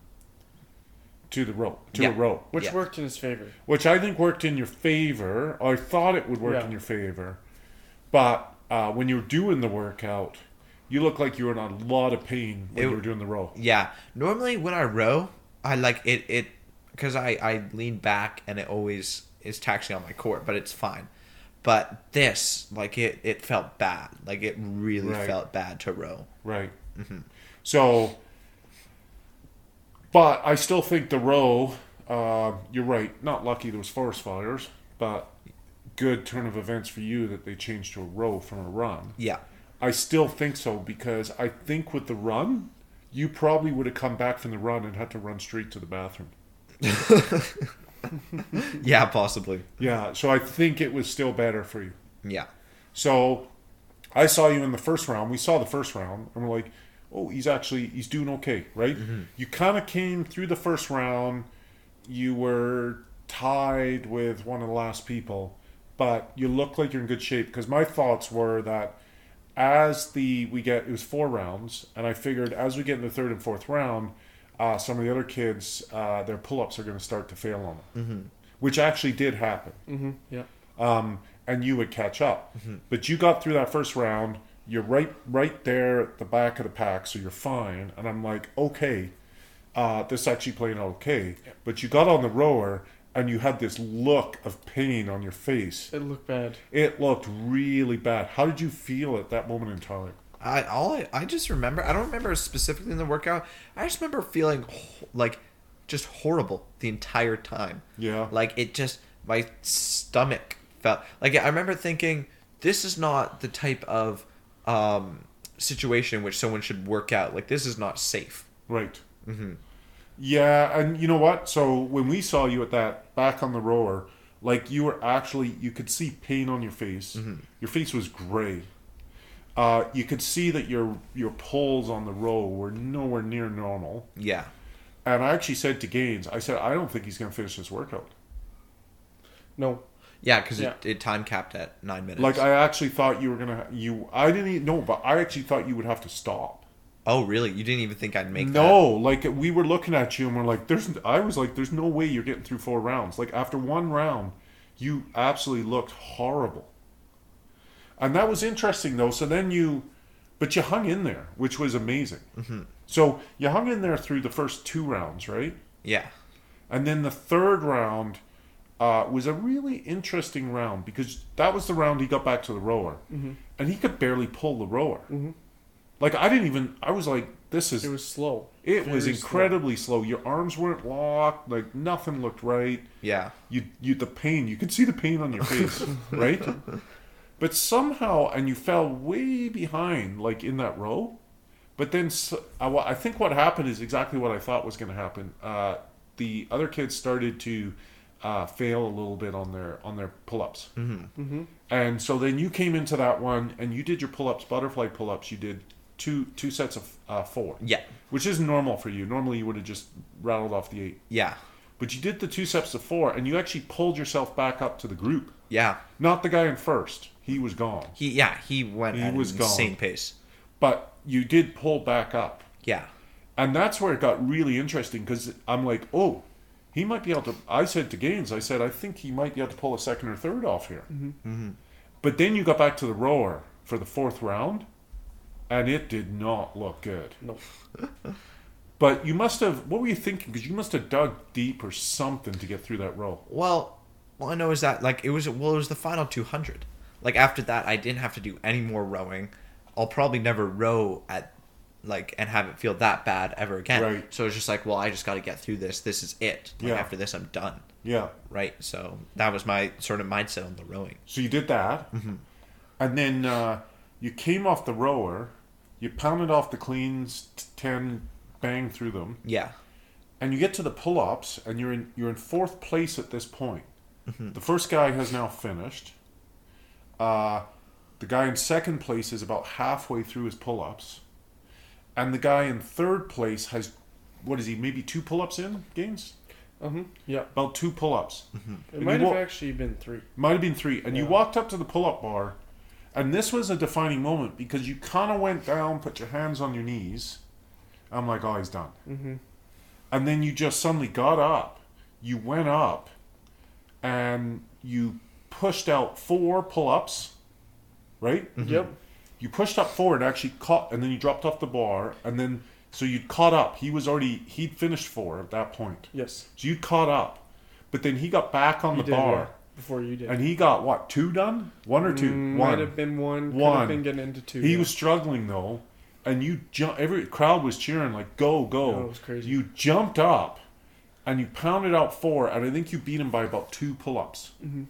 row, a row. Which Yeah. worked in his favor. Which I think worked in your favor. Or I thought it would work Yeah. in your favor. But when you were doing the workout, you looked like you were in a lot of pain when you were doing the row. Yeah. Normally when I row, I like it because I lean back and it always is taxing on my core, but it's fine. But this, it felt bad. Like it really Right. felt bad to row. Right. Mm-hmm. So, but I still think the row, you're right, not lucky there was forest fires, but good turn of events for you that they changed to a row from a run. Yeah. I still think so because I think with the run, you probably would have come back from the run and had to run straight to the bathroom. Yeah, possibly. Yeah, so I think it was still better for you. Yeah. So I saw you in the first round. We saw the first round, and we're like, oh, he's doing okay, right? Mm-hmm. You kind of came through the first round. You were tied with one of the last people, but you look like you're in good shape. Because my thoughts were that it was 4 rounds, and I figured as we get in the 3rd and 4th round, some of the other kids, their pull-ups are going to start to fail on them, mm-hmm. which actually did happen. Mm-hmm. Yeah. And you would catch up. Mm-hmm. But you got through that first round. You're right there at the back of the pack, so you're fine. And I'm like, okay, this is actually playing out okay. Yeah. But you got on the rower, and you had this look of pain on your face. It looked bad. It looked really bad. How did you feel at that moment in time? I just remember, I don't remember specifically in the workout. I just remember feeling just horrible the entire time. Yeah. My stomach felt like, I remember thinking, this is not the type of situation in which someone should work out. Like, this is not safe. Right. Mm-hmm. Yeah, and you know what? So when we saw you at that back on the rower, like you were actually, you could see pain on your face. Your face was gray. You could see that your pulls on the row were nowhere near normal. Yeah. And I actually said to Gaines, I said, I don't think he's going to finish this workout. No. Yeah, because Yeah. it time capped at 9 minutes. Like I actually thought you were gonna I didn't even know, but I actually thought you would have to stop. Oh, really? You didn't even think I'd make that? No, like we were looking at you and we're like, I was like, there's no way you're getting through 4 rounds. Like after 1 round, you absolutely looked horrible. And that was interesting though. So then but you hung in there, which was amazing. So you hung in there through the first 2 rounds, right? Yeah. And then the 3rd round was a really interesting round because that was the round he got back to the rower, and he could barely pull the rower. Like I was like, It was slow. it was Very incredibly slow. Your arms weren't locked, like nothing looked right. Yeah. You the pain, you could see the pain on your face, right? But somehow, and you fell way behind, like in that row. But then I think what happened is exactly what I thought was going to happen. The other kids started to fail a little bit on their pull-ups, and so then you came into that one and you did your pull-ups, butterfly pull-ups. You did two sets of 4, Yeah. which is normal for you. Normally you would have just rattled off the 8, Yeah. but you did the 2 sets of 4, and you actually pulled yourself back up to the group. Yeah. Not the guy in first; he was gone. He went at was an gone. insane pace. But you did pull back up. Yeah. And that's where it got really interesting because I'm like, oh, he might be able to. I said to Gaines, I said, I think he might be able to pull a 2nd or 3rd off here. But then you got back to the rower for the 4th round, and it did not look good. No. But you must have. What were you thinking? Because you must have dug deep or something to get through that row. Well, all I know is that it was the final 200. Like after that, I didn't have to do any more rowing. I'll probably never row at and have it feel that bad ever again. Right. So it's just like, well, I just got to get through this. This is it. Like Yeah. after this, I'm done. Yeah. Right. So that was my sort of mindset on the rowing. So you did that, and then you came off the rower, you pounded off the cleans, 10, bang through them. Yeah. And you get to the pull-ups, and you're in 4th place at this point. The first guy has now finished. The guy in 2nd place is about halfway through his pull-ups, and the guy in 3rd place has, what is he? Maybe 2 pull-ups in, Gaines? Yeah. About 2 pull-ups. It might have actually been 3. Might have been 3. And you Yeah. walked up to the pull-up bar, and this was a defining moment because you kind of went down, put your hands on your knees. I'm like, oh, he's done. And then you just suddenly got up. You went up, and you pushed out 4 pull-ups, right? Yep. You pushed up 4 and actually caught, and then you dropped off the bar, and then so you'd caught up. He'd finished 4 at that point. Yes. So you'd caught up, but then he got back on He the did, bar. yeah, before you did. And he got what, 2 done? 1 or 2? Might have been 1. Could One. have been getting into 2. He yeah. was struggling though, and you every crowd was cheering like go go. Oh, it was crazy. You jumped up, and you pounded out 4, and I think you beat him by about 2 pull-ups,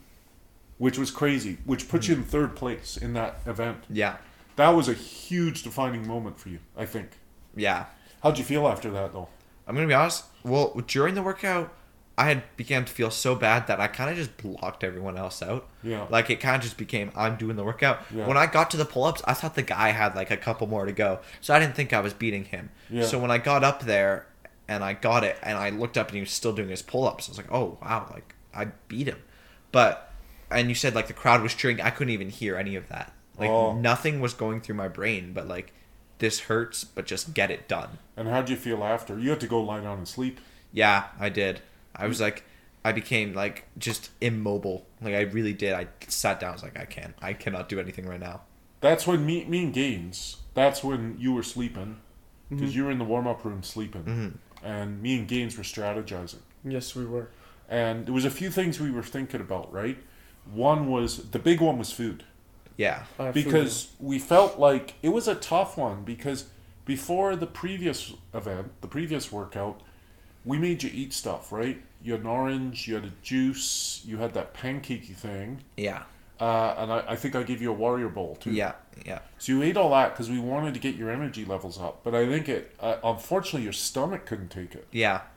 which was crazy. Which put you in 3rd place in that event. Yeah. That was a huge defining moment for you, I think. Yeah. How'd you feel after that though? I'm gonna be honest. Well, during the workout, I had began to feel so bad that I kind of just blocked everyone else out. Yeah. Like it kind of just became I'm doing the workout. Yeah. When I got to the pull-ups, I thought the guy had like a couple more to go, so I didn't think I was beating him. Yeah. So when I got up there and I got it, and I looked up and he was still doing his pull-ups, I was like, oh wow, like I beat him. And you said like the crowd was cheering. I couldn't even hear any of that. Like nothing was going through my brain, but like this hurts, but just get it done. And how'd you feel after? You had to go lie down and sleep. Yeah, I did. I was like, I became like just immobile. Like I really did. I sat down. I was like, I cannot do anything right now. That's when me and Gaines. That's when you were sleeping, because you were in the warm-up room sleeping, and me and Gaines were strategizing. Yes, we were. And there was a few things we were thinking about. Right, the big one was food. Yeah. Because we felt like it was a tough one because before the previous event, the previous workout, we made you eat stuff, right? You had an orange, you had a juice, you had that pancakey thing, Yeah. and I think I gave you a Warrior Bowl too. Yeah. Yeah. So you ate all that because we wanted to get your energy levels up, but I think unfortunately your stomach couldn't take it. Yeah.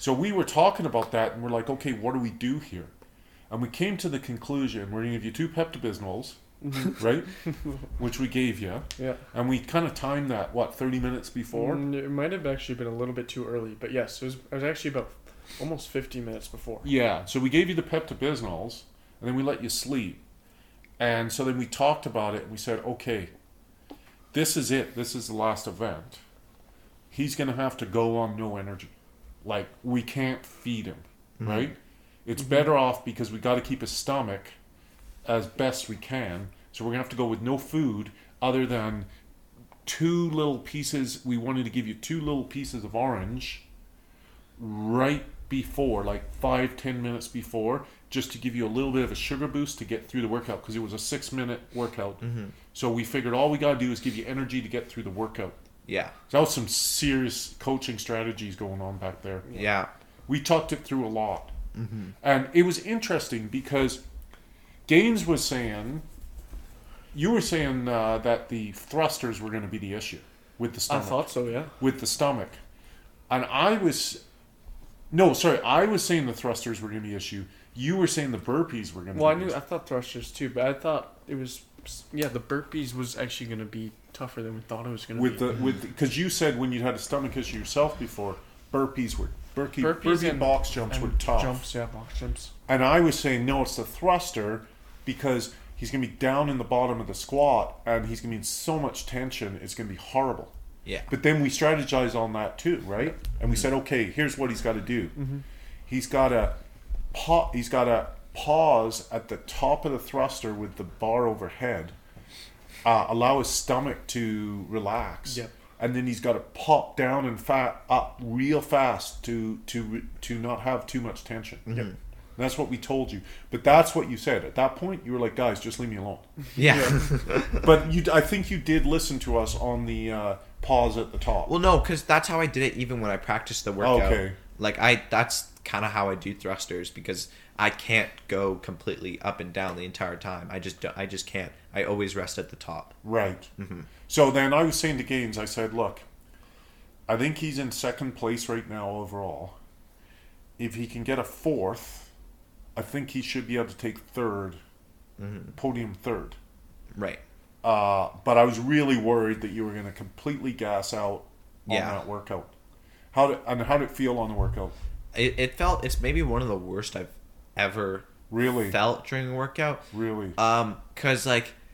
So we were talking about that, and we're like, okay, what do we do here? And we came to the conclusion we're going to give you 2 Pepto-Bismols, right? Which we gave you. Yeah. And we kind of timed that, 30 minutes before? It might have actually been a little bit too early, but yes, it was actually about almost 50 minutes before. Yeah. So we gave you the Pepto-Bismols, and then we let you sleep. And so then we talked about it, and we said, okay, this is it. This is the last event. He's going to have to go on no energy. Like, we can't feed him, right? It's better off because we got to keep his stomach as best we can. So we're going to have to go with no food other than 2 little pieces. We wanted to give you 2 little pieces of orange right before, like 5-10 minutes before, just to give you a little bit of a sugar boost to get through the workout, because it was a 6-minute workout. So we figured all we got to do is give you energy to get through the workout. Yeah. So that was some serious coaching strategies going on back there. Yeah. We talked it through a lot. And it was interesting because Gaines was saying, you were saying that the thrusters were going to be the issue with the I stomach. thought so, yeah. With the stomach. And I was saying the thrusters were going to be the issue. You were saying the burpees were going to Well, be the I issue. thought thrusters too, but I thought it was, the burpees was actually going to be tougher than we thought it was going to be. Because you said when you had a stomach issue yourself before, burpee and box jumps were tough. Jumps, yeah, box jumps. And I was saying, no, it's the thruster because he's going to be down in the bottom of the squat and he's going to be in so much tension, it's going to be horrible. Yeah. But then we strategized on that too, right? And we said, okay, here's what he's got to do. He's got to pause at the top of the thruster with the bar overhead, allow his stomach to relax. Yep. And then he's got to pop down and up real fast to not have too much tension. Yep. That's what we told you. But that's what you said. At that point, you were like, guys, just leave me alone. Yeah. But I think you did listen to us on the pause at the top. Well, no, because that's how I did it even when I practiced the workout. Okay. Like, that's kind of how I do thrusters because I can't go completely up and down the entire time. I just can't. I always rest at the top. Right. So then I was saying to Gaines, I said, look, I think he's in 2nd place right now overall. If he can get a 4th, I think he should be able to take 3rd, podium 3rd. Right. But I was really worried that you were going to completely gas out on that workout. How did it feel on the workout? It's maybe one of the worst I've ever Really felt during a workout. Really. Cause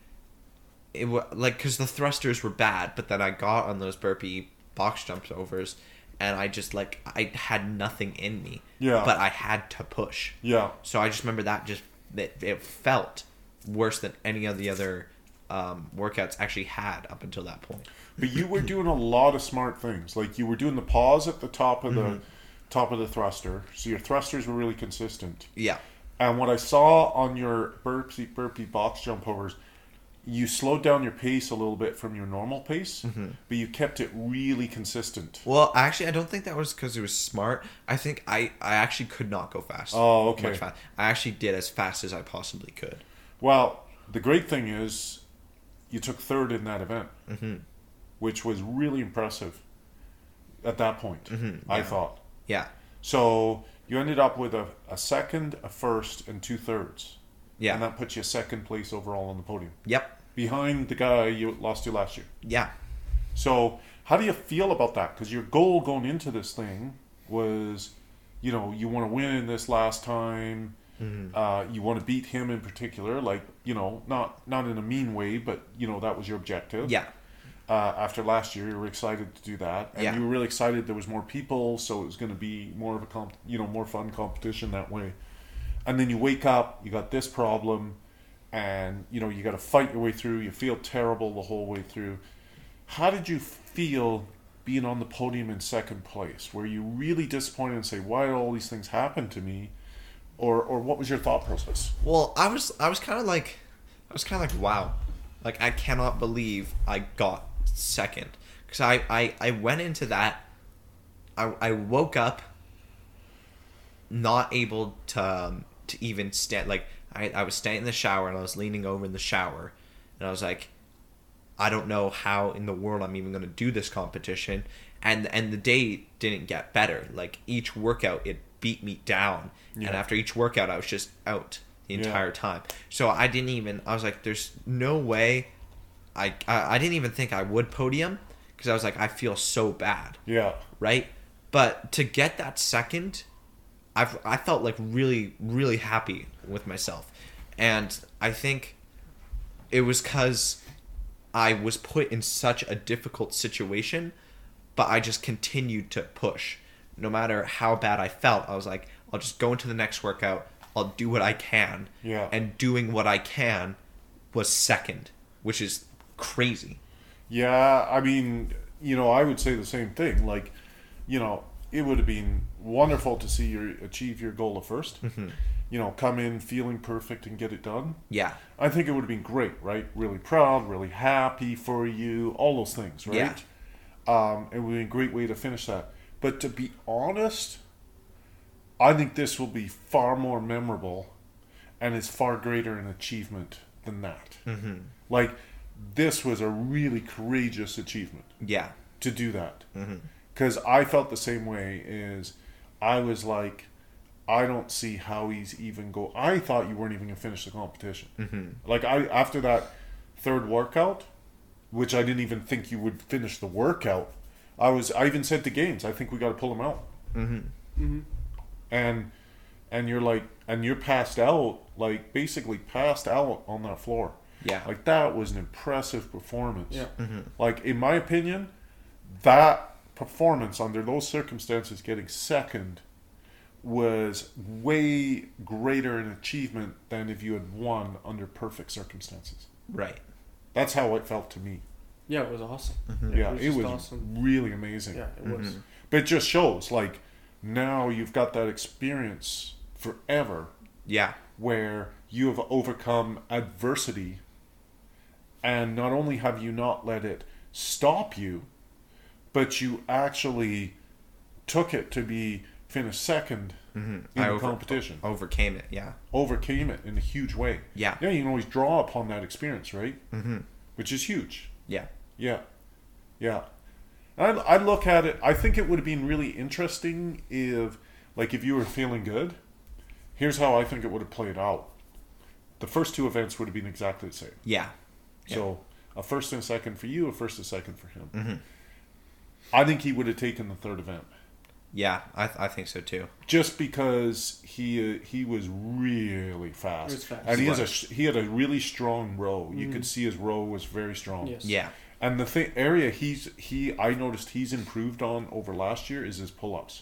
cause the thrusters were bad, but then I got on those burpee box jumps overs, and I just I had nothing in me. Yeah. But I had to push. Yeah. So I just remember that it felt worse than any of the other workouts actually had up until that point. But you were doing a lot of smart things. Like you were doing the pause at the top of the thruster, so your thrusters were really consistent. Yeah. And what I saw on your burpee box jump overs, you slowed down your pace a little bit from your normal pace, but you kept it really consistent. Well, actually, I don't think that was because it was smart. I think I actually could not go fast. Oh, okay. Much fast. I actually did as fast as I possibly could. Well, the great thing is you took 3rd in that event, which was really impressive at that point, I thought. Yeah. So you ended up with a 2nd, a 1st, and 2 thirds. Yeah. And that puts you 2nd place overall on the podium. Mm-hmm. Yep. Behind the guy you lost to last year. Yeah. So how do you feel about that? Because your goal going into this thing was, you want to win in this last time. You want to beat him in particular, not in a mean way, but that was your objective. Yeah. After last year, you were excited to do that, and you were really excited there was more people, so it was going to be more of a more fun competition that way. And then you wake up, you got this problem, and you got to fight your way through. You feel terrible the whole way through. How did you feel being on the podium in 2nd place? Were you really disappointed and say, "Why did all these things happen to me?" Or what was your thought process? Well, I was kind of like, wow, I cannot believe I got 2nd, because I went into that. I woke up not able to even stand. I was standing in the shower and I was leaning over in the shower, and I was like, I don't know how in the world I'm even going to do this competition. and the day didn't get better. Like each workout, it beat me down, Yeah. and after each workout, I was just out the Yeah. entire time. So I was like, there's no way. I didn't even think I would podium because I was like, I feel so bad, Yeah. right? But to get that second, I felt like really, really happy with myself. And I think it was because I was put in such a difficult situation, but I just continued to push. No matter how bad I felt, I was like, I'll just go into the next workout. I'll do what I can. Yeah. And doing what I can was second, which is crazy. Yeah, I mean, I would say the same thing. Like, it would have been wonderful to see you achieve your goal of first. Come in feeling perfect and get it done. Yeah. I think it would have been great, right? Really proud, really happy for you, all those things, right? It would be a great way to finish that. But to be honest, I think this will be far more memorable and is far greater an achievement than that. Like, this was a really courageous achievement Yeah. to do that. Because I felt the same way. I was like, I don't see how he's even go. I thought you weren't even gonna finish the competition. Like after that third workout, which I didn't even think you would finish the workout. I even said to Gaines, I think we got to pull him out. And you're like, and you're passed out, like basically passed out on that floor. Yeah. Like that was an impressive performance. Yeah. Like in my opinion, that performance under those circumstances, getting second, was way greater an achievement than if you had won under perfect circumstances. Right. That's how it felt to me. Yeah, it was awesome. Yeah, it just was awesome. really amazing. Yeah, it was. But it just shows, like, now you've got that experience forever Yeah. where you have overcome adversity, and not only have you not let it stop you, but you actually took it to be finished second in the competition. Overcame it. Yeah. Overcame it in a huge way. Yeah. Yeah, you can always draw upon that experience, right? Which is huge. Yeah. Yeah. Yeah. I look at it, I think it would have been really interesting if you were feeling good. Here's how I think it would have played out. The first two events would have been exactly the same. Yeah. So, a first and a second for you, a first and a second for him. I think he would have taken the third event. Yeah, I think so too. Just because he was really fast. He was fast. And he had a really strong row. You could see his row was very strong. Yes. Yeah. And the area I noticed he's improved on over last year is his pull-ups.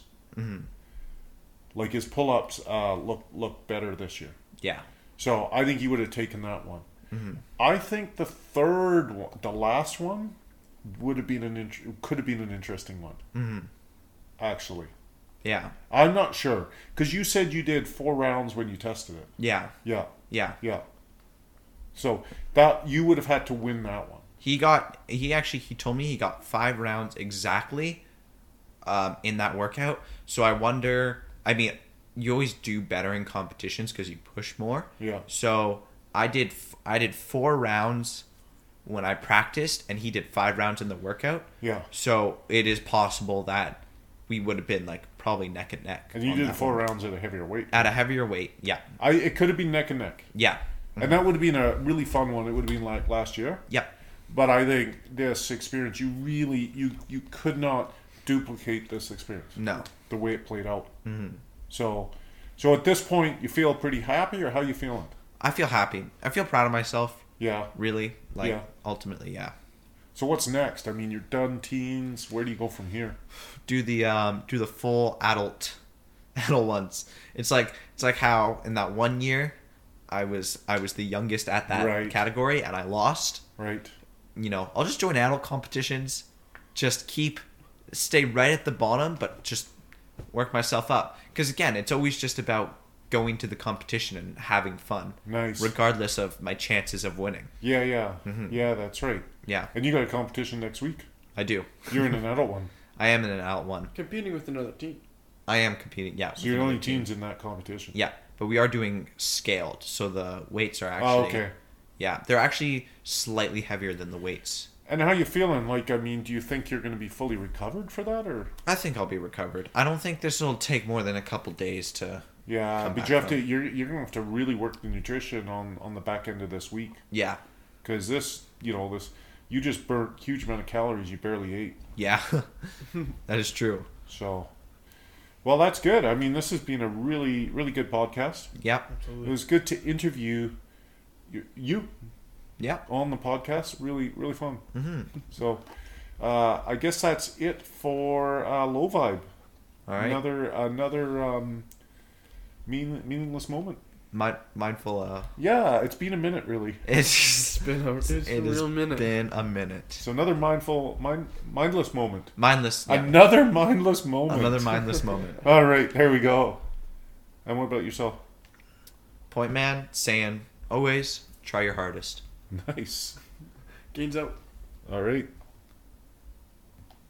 Like his pull-ups look better this year. Yeah. So I think he would have taken that one. I think the third one, the last one, could have been an interesting one. Actually, Yeah. I'm not sure because you said you did 4 rounds when you tested it. Yeah. Yeah, Yeah. yeah. So that you would have had to win that one. He told me he got 5 rounds exactly in that workout. So I wonder, I mean, you always do better in competitions because you push more. Yeah. So I did 4 rounds when I practiced, and he did 5 rounds in the workout. Yeah. So it is possible that we would have been like probably neck and neck. And you on did that 4 one. rounds at a heavier weight. At a heavier weight. Yeah. It could have been neck and neck. Yeah. And that would have been a really fun one. It would have been like last year. Yep. But I think this experience, you could not duplicate this experience. No. The way it played out. So at this point, you feel pretty happy, or how you feeling? I feel happy. I feel proud of myself. Yeah. Really. Like, Yeah. ultimately, yeah. So what's next? I mean, you're done teens. Where do you go from here? Do the full adult ones. It's like how in that one year I was the youngest at that Right. category and I lost. Right. I'll just join adult competitions, just stay right at the bottom, but just work myself up. Because again, it's always just about going to the competition and having fun. Nice. Regardless of my chances of winning. Yeah, yeah. Yeah, that's right. Yeah, And you got a competition next week. I do. You're in an adult one. I am in an adult one. Competing with another team. I am competing, yeah. So you're the only teens in that competition. Yeah, but we are doing scaled, so the weights are actually... Oh, okay. Yeah, they're actually slightly heavier than the weights And how you feeling? Like, I mean, do you think you're going to be fully recovered for that, or? I think I'll be recovered. I don't think this will take more than a couple days to. Yeah, come but back you have to. from. You're going to have to really work the nutrition on the back end of this week, Yeah, because this, you just burnt huge amount of calories you barely ate. yeah, that is true. So, well, that's good. I mean, this has been a really, really good podcast. Yep, It Absolutely. was good to interview you yep. on the podcast. Really, really fun. Mm-hmm. So, I guess that's it for Low Vibe. All right. Another meaningless moment. Mindful. Yeah, it's been a minute, really. It's been a real minute. been a minute. So another mindless moment. Mindless. Yeah. Another mindless moment. Another mindless moment. All right, here we go. And what about yourself? Point man saying always try your hardest. Nice. Gains out. All right.